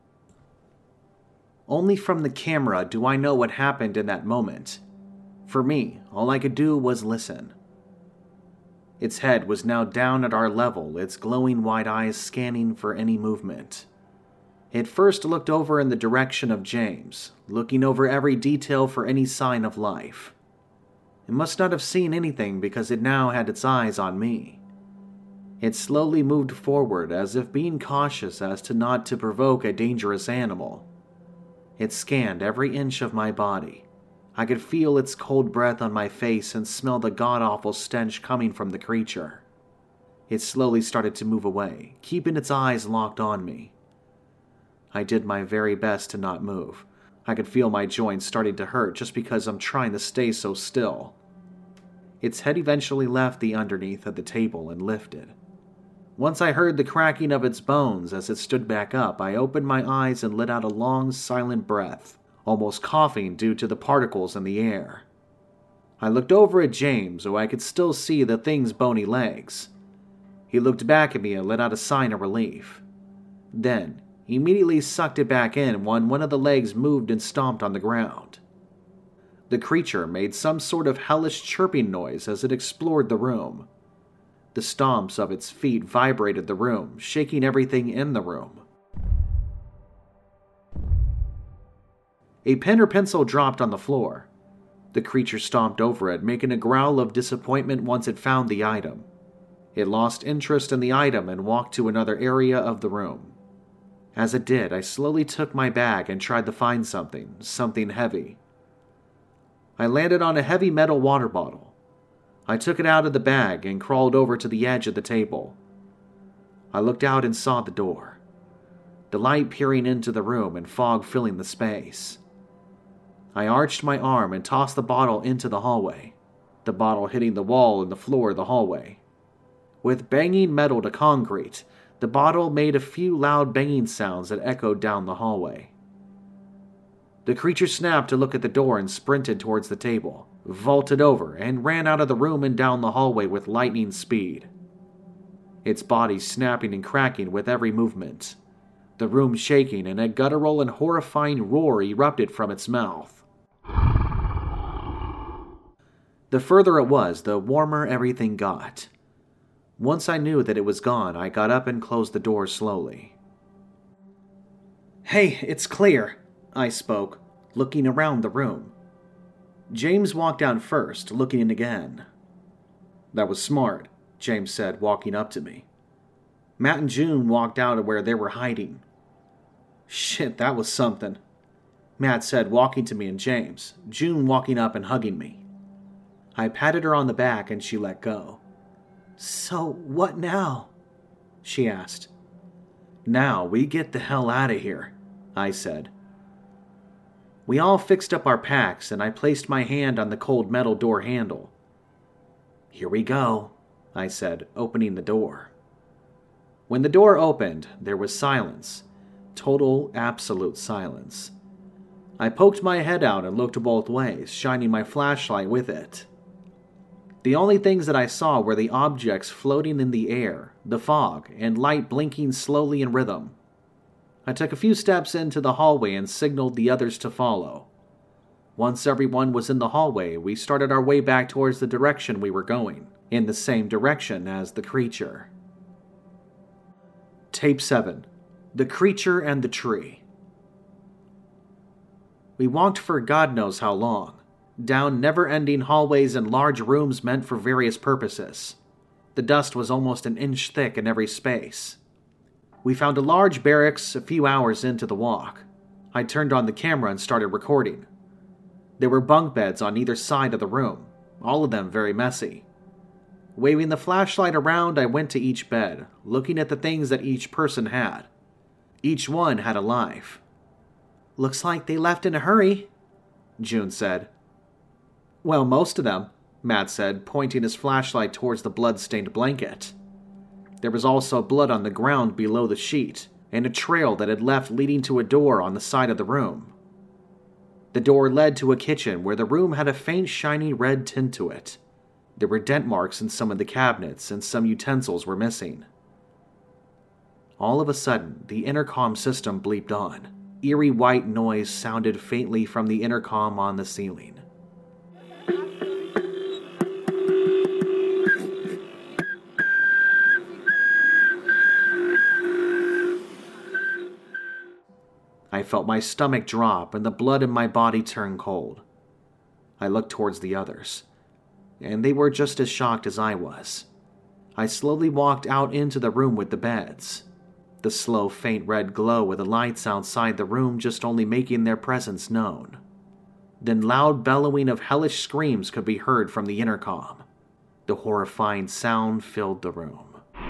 Only from the camera do I know what happened in that moment. For me, all I could do was listen. Its head was now down at our level, its glowing white eyes scanning for any movement. It first looked over in the direction of James, looking over every detail for any sign of life. It must not have seen anything because it now had its eyes on me. It slowly moved forward as if being cautious as to not to provoke a dangerous animal. It scanned every inch of my body. I could feel its cold breath on my face and smell the god-awful stench coming from the creature. It slowly started to move away, keeping its eyes locked on me. I did my very best to not move. I could feel my joints starting to hurt just because I'm trying to stay so still. Its head eventually left the underneath of the table and lifted. Once I heard the cracking of its bones as it stood back up, I opened my eyes and let out a long, silent breath, almost coughing due to the particles in the air. I looked over at James, who I could still see the thing's bony legs. He looked back at me and let out a sign of relief. Then, he immediately sucked it back in when one of the legs moved and stomped on the ground. The creature made some sort of hellish chirping noise as it explored the room. The stomps of its feet vibrated the room, shaking everything in the room. A pen or pencil dropped on the floor. The creature stomped over it, making a growl of disappointment once it found the item. It lost interest in the item and walked to another area of the room. As it did, I slowly took my bag and tried to find something, something heavy. I landed on a heavy metal water bottle. I took it out of the bag and crawled over to the edge of the table. I looked out and saw the door, the light peering into the room and fog filling the space. I arched my arm and tossed the bottle into the hallway, the bottle hitting the wall and the floor of the hallway. With banging metal to concrete, the bottle made a few loud banging sounds that echoed down the hallway. The creature snapped to look at the door and sprinted towards the table. vaulted over, and ran out of the room and down the hallway with lightning speed. Its body snapping and cracking with every movement, the room shaking, and a guttural and horrifying roar erupted from its mouth. The further it was, the warmer everything got. Once I knew that it was gone, I got up and closed the door slowly. "Hey, it's clear," I spoke, looking around the room. James walked out first, looking in again. "That was smart," James said, walking up to me. Matt and June walked out of where they were hiding. "Shit, that was something," Matt said, walking to me and James, June walking up and hugging me. I patted her on the back and she let go. "So, what now?" she asked. "Now we get the hell out of here," I said. We all fixed up our packs and I placed my hand on the cold metal door handle. "Here we go," I said, opening the door. When the door opened, there was silence. Total, absolute silence. I poked my head out and looked both ways, shining my flashlight with it. The only things that I saw were the objects floating in the air, the fog, and light blinking slowly in rhythm. I took a few steps into the hallway and signaled the others to follow. Once everyone was in the hallway, we started our way back towards the direction we were going, in the same direction as the creature. Tape seven. The Creature and the Tree. We walked for God knows how long, down never-ending hallways and large rooms meant for various purposes. The dust was almost an inch thick in every space. We found a large barracks a few hours into the walk. I turned on the camera and started recording. There were bunk beds on either side of the room, all of them very messy. Waving the flashlight around, I went to each bed, looking at the things that each person had. Each one had a life. "Looks like they left in a hurry," June said. "Well, most of them," Matt said, pointing his flashlight towards the blood-stained blanket. There was also blood on the ground below the sheet, and a trail that had left leading to a door on the side of the room. The door led to a kitchen where the room had a faint shiny red tint to it. There were dent marks in some of the cabinets, and some utensils were missing. All of a sudden, the intercom system bleeped on. Eerie white noise sounded faintly from the intercom on the ceiling. I felt my stomach drop and the blood in my body turn cold. I looked towards the others, and they were just as shocked as I was. I slowly walked out into the room with the beds. The slow, faint red glow of the lights outside the room just only making their presence known. Then loud bellowing of hellish screams could be heard from the intercom. The horrifying sound filled the room.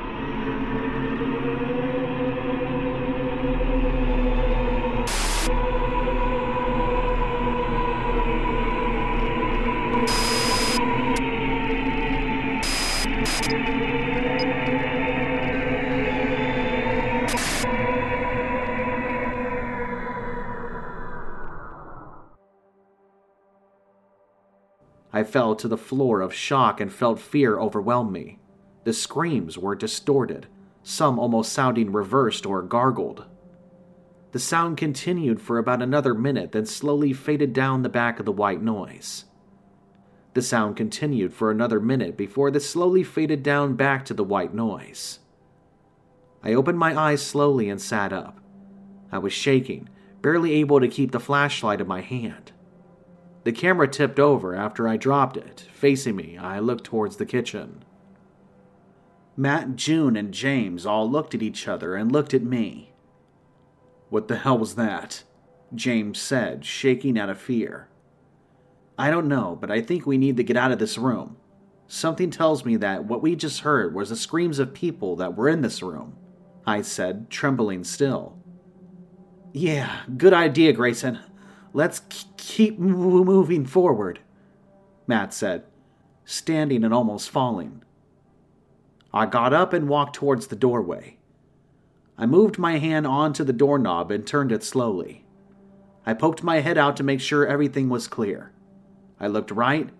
I fell to the floor of shock and felt fear overwhelm me. The screams were distorted, some almost sounding reversed or gargled. The sound continued for about another minute, then slowly faded down the back of the white noise. The sound continued for another minute before this slowly faded down back to the white noise. I opened my eyes slowly and sat up. I was shaking, barely able to keep the flashlight in my hand. The camera tipped over after I dropped it. Facing me, I looked towards the kitchen. Matt, June, and James all looked at each other and looked at me. "What the hell was that?" James said, shaking out of fear. "I don't know, but I think we need to get out of this room. Something tells me that what we just heard was the screams of people that were in this room," I said, trembling still. "Yeah, good idea, Grayson. Let's k- keep moving forward," Matt said, standing and almost falling. I got up and walked towards the doorway. I moved my hand onto the doorknob and turned it slowly. I poked my head out to make sure everything was clear. I looked right,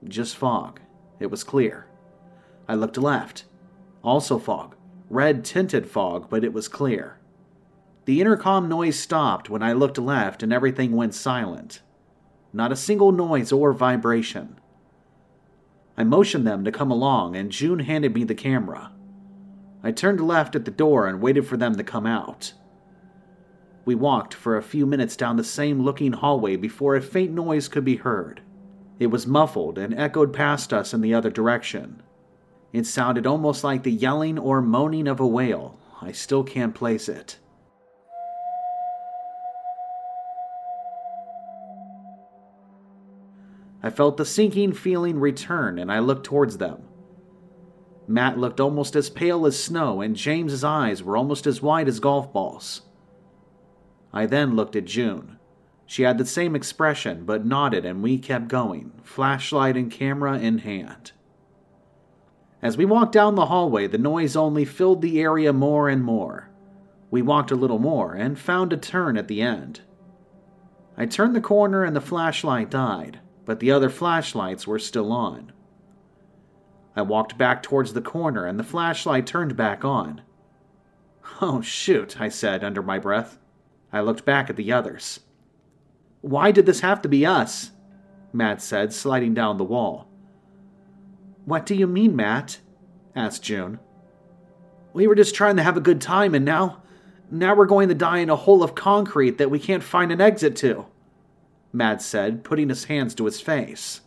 Just fog. It was clear. I looked left. Also fog. Red-tinted fog, but it was clear. The intercom noise stopped when I looked left and everything went silent. Not a single noise or vibration. I motioned them to come along and June handed me the camera. I turned left at the door and waited for them to come out. We walked for a few minutes down the same looking hallway before a faint noise could be heard. It was muffled and echoed past us in the other direction. It sounded almost like the yelling or moaning of a whale. I still can't place it. I felt the sinking feeling return and I looked towards them. Matt looked almost as pale as snow and James's eyes were almost as wide as golf balls. I then looked at June. She had the same expression but nodded and we kept going, flashlight and camera in hand. As we walked down the hallway, the noise only filled the area more and more. We walked a little more and found a turn at the end. I turned the corner and the flashlight died, but the other flashlights were still on. I walked back towards the corner and the flashlight turned back on. "Oh shoot," I said under my breath. I looked back at the others. "Why did this have to be us?" Matt said, sliding down the wall. "What do you mean, Matt?" asked June. "We were just trying to have a good time and now, now we're going to die in a hole of concrete that we can't find an exit to," Matt said, putting his hands to his face.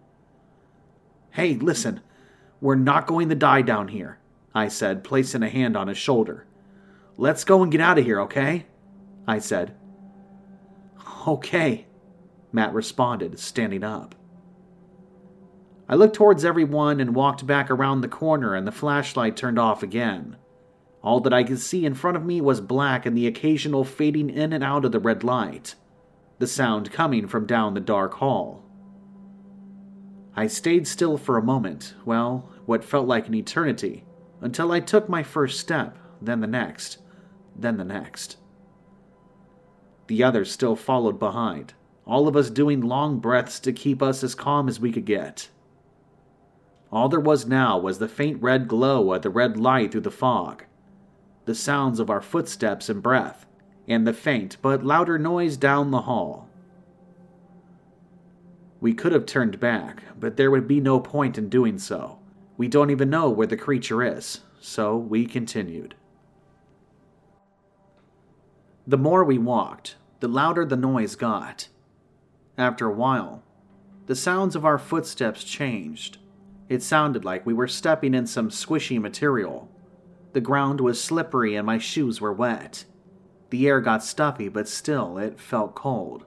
"Hey, listen, we're not going to die down here," I said, placing a hand on his shoulder. "Let's go and get out of here, okay?" I said. "Okay," Matt responded, standing up. I looked towards everyone and walked back around the corner and the flashlight turned off again. All that I could see in front of me was black and the occasional fading in and out of the red light, the sound coming from down the dark hall. I stayed still for a moment, well, what felt like an eternity, until I took my first step, then the next, then the next. The others still followed behind, all of us doing long breaths to keep us as calm as we could get. All there was now was the faint red glow of the red light through the fog, the sounds of our footsteps and breath, and the faint but louder noise down the hall. We could have turned back, but there would be no point in doing so. We don't even know where the creature is, so we continued. The more we walked, the louder the noise got. After a while, the sounds of our footsteps changed. It sounded like we were stepping in some squishy material. The ground was slippery and my shoes were wet. The air got stuffy, but still, it felt cold.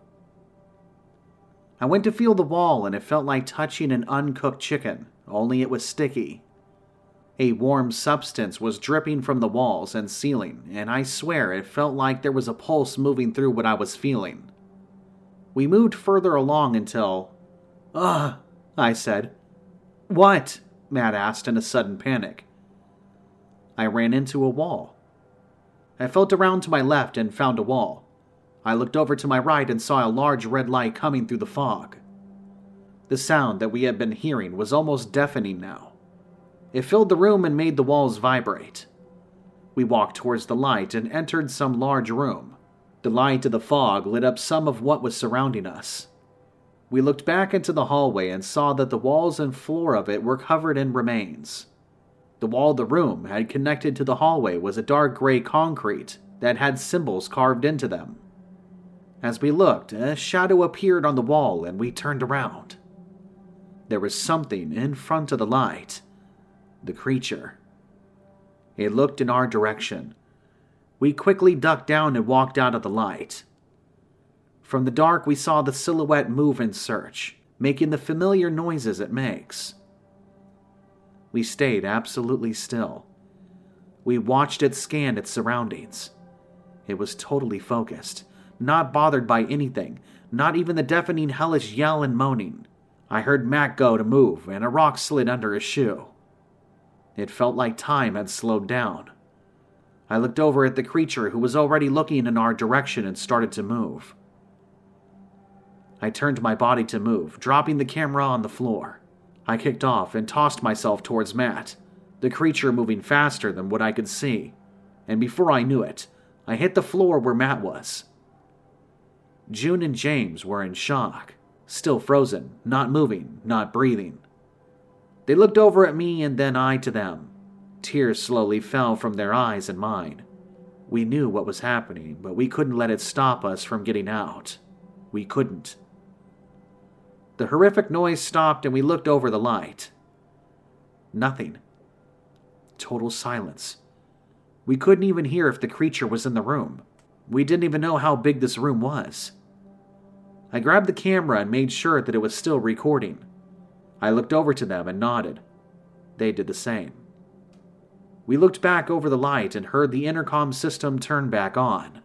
I went to feel the wall and it felt like touching an uncooked chicken, only it was sticky. A warm substance was dripping from the walls and ceiling, and I swear it felt like there was a pulse moving through what I was feeling. We moved further along until... "Ugh," I said. "What?" Matt asked in a sudden panic. I ran into a wall. I felt around to my left and found a wall. I looked over to my right and saw a large red light coming through the fog. The sound that we had been hearing was almost deafening now. It filled the room and made the walls vibrate. We walked towards the light and entered some large room. The light of the fog lit up some of what was surrounding us. We looked back into the hallway and saw that the walls and floor of it were covered in remains. The wall of the room had connected to the hallway was a dark gray concrete that had symbols carved into them. As we looked, a shadow appeared on the wall and we turned around. There was something in front of the light. The creature. It looked in our direction. We quickly ducked down and walked out of the light. From the dark, we saw the silhouette move and search, making the familiar noises it makes. We stayed absolutely still. We watched it scan its surroundings. It was totally focused, not bothered by anything, not even the deafening hellish yell and moaning. I heard Matt go to move, and a rock slid under his shoe. It felt like time had slowed down. I looked over at the creature who was already looking in our direction and started to move. I turned my body to move, dropping the camera on the floor. I kicked off and tossed myself towards Matt, the creature moving faster than what I could see, and before I knew it, I hit the floor where Matt was. June and James were in shock, still frozen, not moving, not breathing. They looked over at me and then I to them. Tears slowly fell from their eyes and mine. We knew what was happening, but we couldn't let it stop us from getting out. We couldn't. The horrific noise stopped and we looked over the light. Nothing. Total silence. We couldn't even hear if the creature was in the room. We didn't even know how big this room was. I grabbed the camera and made sure that it was still recording. I looked over to them and nodded. They did the same. We looked back over the light and heard the intercom system turn back on.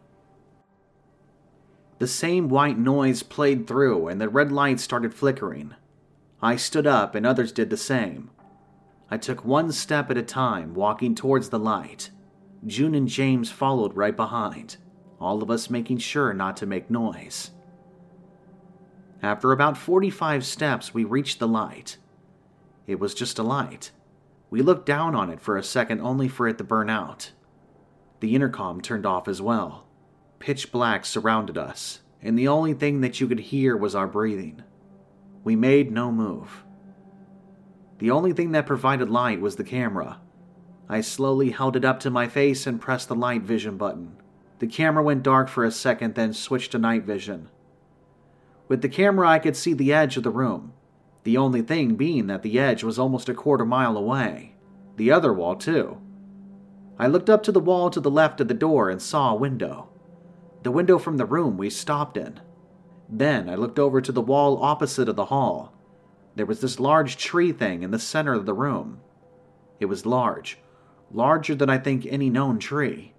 The same white noise played through and the red light started flickering. I stood up and others did the same. I took one step at a time, walking towards the light. June and James followed right behind, all of us making sure not to make noise. After about forty-five steps, we reached the light. It was just a light. We looked down on it for a second only for it to burn out. The intercom turned off as well. Pitch black surrounded us, and the only thing that you could hear was our breathing. We made no move. The only thing that provided light was the camera. I slowly held it up to my face and pressed the light vision button. The camera went dark for a second, then switched to night vision. With the camera, I could see the edge of the room. The only thing being that the edge was almost a quarter mile away. The other wall, too. I looked up to the wall to the left of the door and saw a window. The window from the room we stopped in. Then I looked over to the wall opposite of the hall. There was this large tree thing in the center of the room. It was large, larger than I think any known tree.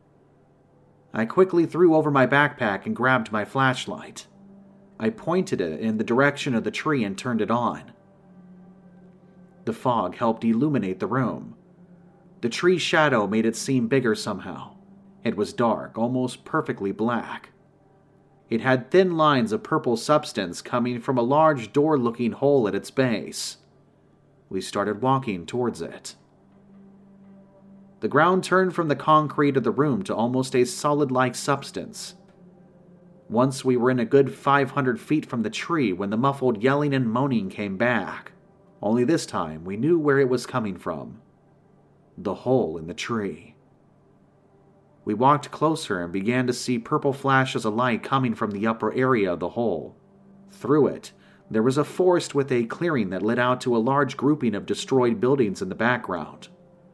I quickly threw over my backpack and grabbed my flashlight. I pointed it in the direction of the tree and turned it on. The fog helped illuminate the room. The tree's shadow made it seem bigger somehow. It was dark, almost perfectly black. It had thin lines of purple substance coming from a large door-looking hole at its base. We started walking towards it. The ground turned from the concrete of the room to almost a solid-like substance. Once we were in a good five hundred feet from the tree when the muffled yelling and moaning came back. Only this time we knew where it was coming from. The hole in the tree. We walked closer and began to see purple flashes of light coming from the upper area of the hole. Through it, there was a forest with a clearing that led out to a large grouping of destroyed buildings in the background.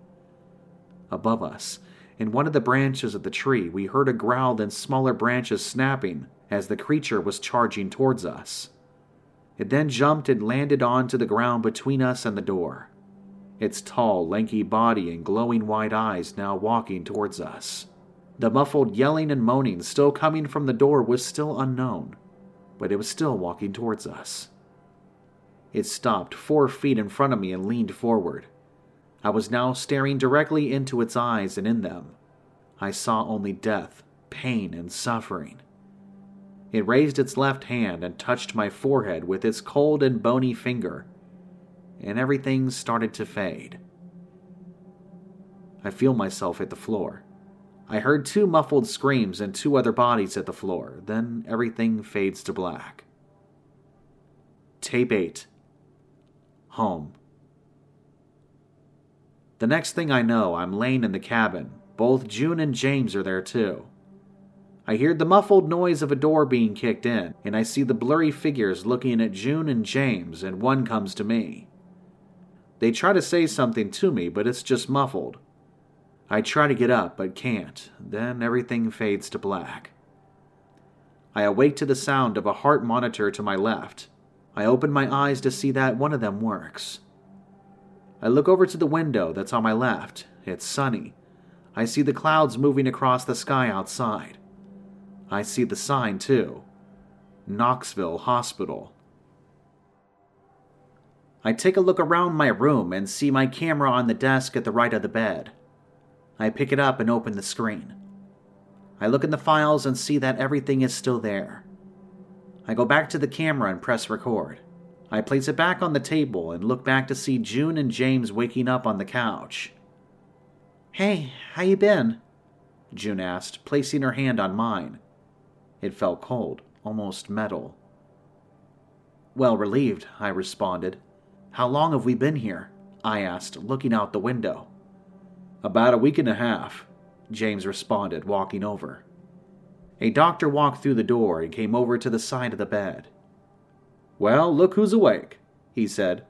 Above us, in one of the branches of the tree, we heard a growl and smaller branches snapping as the creature was charging towards us. It then jumped and landed onto the ground between us and the door. Its tall, lanky body and glowing white eyes now walking towards us. The muffled yelling and moaning still coming from the door was still unknown, but it was still walking towards us. It stopped four feet in front of me and leaned forward. I was now staring directly into its eyes, and in them, I saw only death, pain, and suffering. It raised its left hand and touched my forehead with its cold and bony finger, and everything started to fade. I feel myself hit the floor. I heard two muffled screams and two other bodies hit the floor, then everything fades to black. Tape eight. Home. The next thing I know, I'm laying in the cabin. Both June and James are there too. I hear the muffled noise of a door being kicked in, and I see the blurry figures looking at June and James, and one comes to me. They try to say something to me, but it's just muffled. I try to get up, but can't. Then everything fades to black. I awake to the sound of a heart monitor to my left. I open my eyes to see that one of them works. I look over to the window that's on my left. It's sunny. I see the clouds moving across the sky outside. I see the sign, too. Knoxville Hospital. I take a look around my room and see my camera on the desk at the right of the bed. I pick it up and open the screen. I look in the files and see that everything is still there. I go back to the camera and press record. I place it back on the table and look back to see June and James waking up on the couch. "Hey, how you been?" June asked, placing her hand on mine. It felt cold, almost metal. "Well, relieved," I responded. "How long have we been here?" I asked, looking out the window. "About a week and a half," James responded, walking over. A doctor walked through the door and came over to the side of the bed. "Well, look who's awake," he said.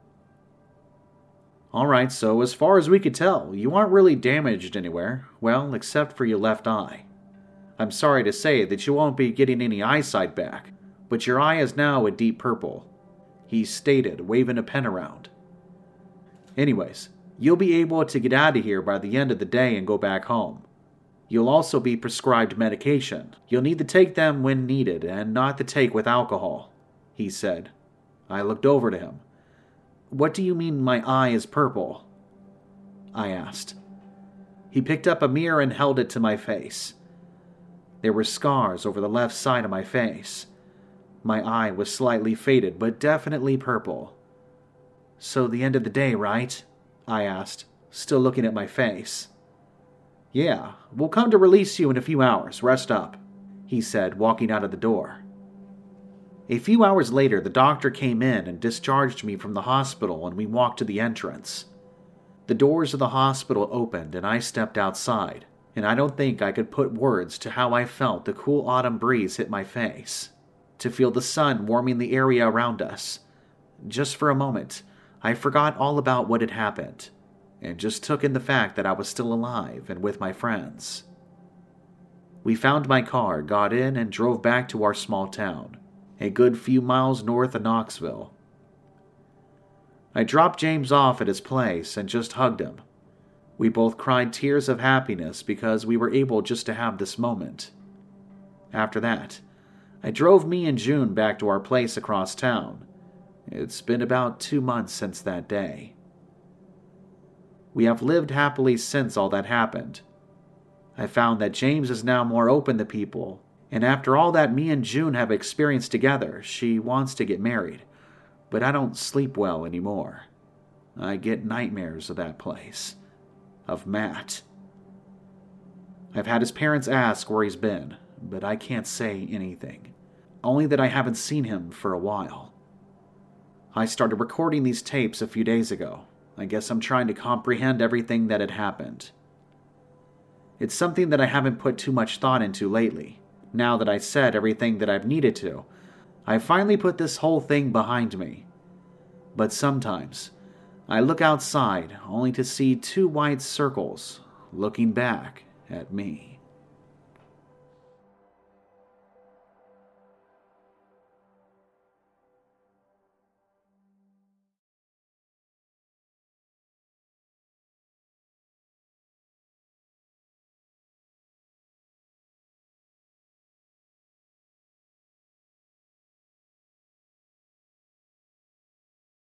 "All right, so as far as we could tell, you aren't really damaged anywhere, well, except for your left eye. I'm sorry to say that you won't be getting any eyesight back, but your eye is now a deep purple," he stated, waving a pen around. "Anyways, you'll be able to get out of here by the end of the day and go back home. You'll also be prescribed medication. You'll need to take them when needed and not to take with alcohol," he said. I looked over to him. "What do you mean my eye is purple?" I asked. He picked up a mirror and held it to my face. There were scars over the left side of my face. My eye was slightly faded, but definitely purple. "So the end of the day, right?" I asked, still looking at my face. "Yeah, we'll come to release you in a few hours. Rest up," he said, walking out of the door. A few hours later, the doctor came in and discharged me from the hospital, and we walked to the entrance. The doors of the hospital opened and I stepped outside, and I don't think I could put words to how I felt the cool autumn breeze hit my face, to feel the sun warming the area around us. Just for a moment, I forgot all about what had happened, and just took in the fact that I was still alive and with my friends. We found my car, got in, and drove back to our small town, a good few miles north of Knoxville. I dropped James off at his place and just hugged him. We both cried tears of happiness because we were able just to have this moment. After that, I drove me and June back to our place across town. It's been about two months since that day. We have lived happily since all that happened. I found that James is now more open to people, and after all that me and June have experienced together, she wants to get married, but I don't sleep well anymore. I get nightmares of that place, of Matt. I've had his parents ask where he's been, but I can't say anything, only that I haven't seen him for a while. I started recording these tapes a few days ago. I guess I'm trying to comprehend everything that had happened. It's something that I haven't put too much thought into lately. Now that I said everything that I've needed to, I finally put this whole thing behind me. But sometimes, I look outside only to see two white circles looking back at me.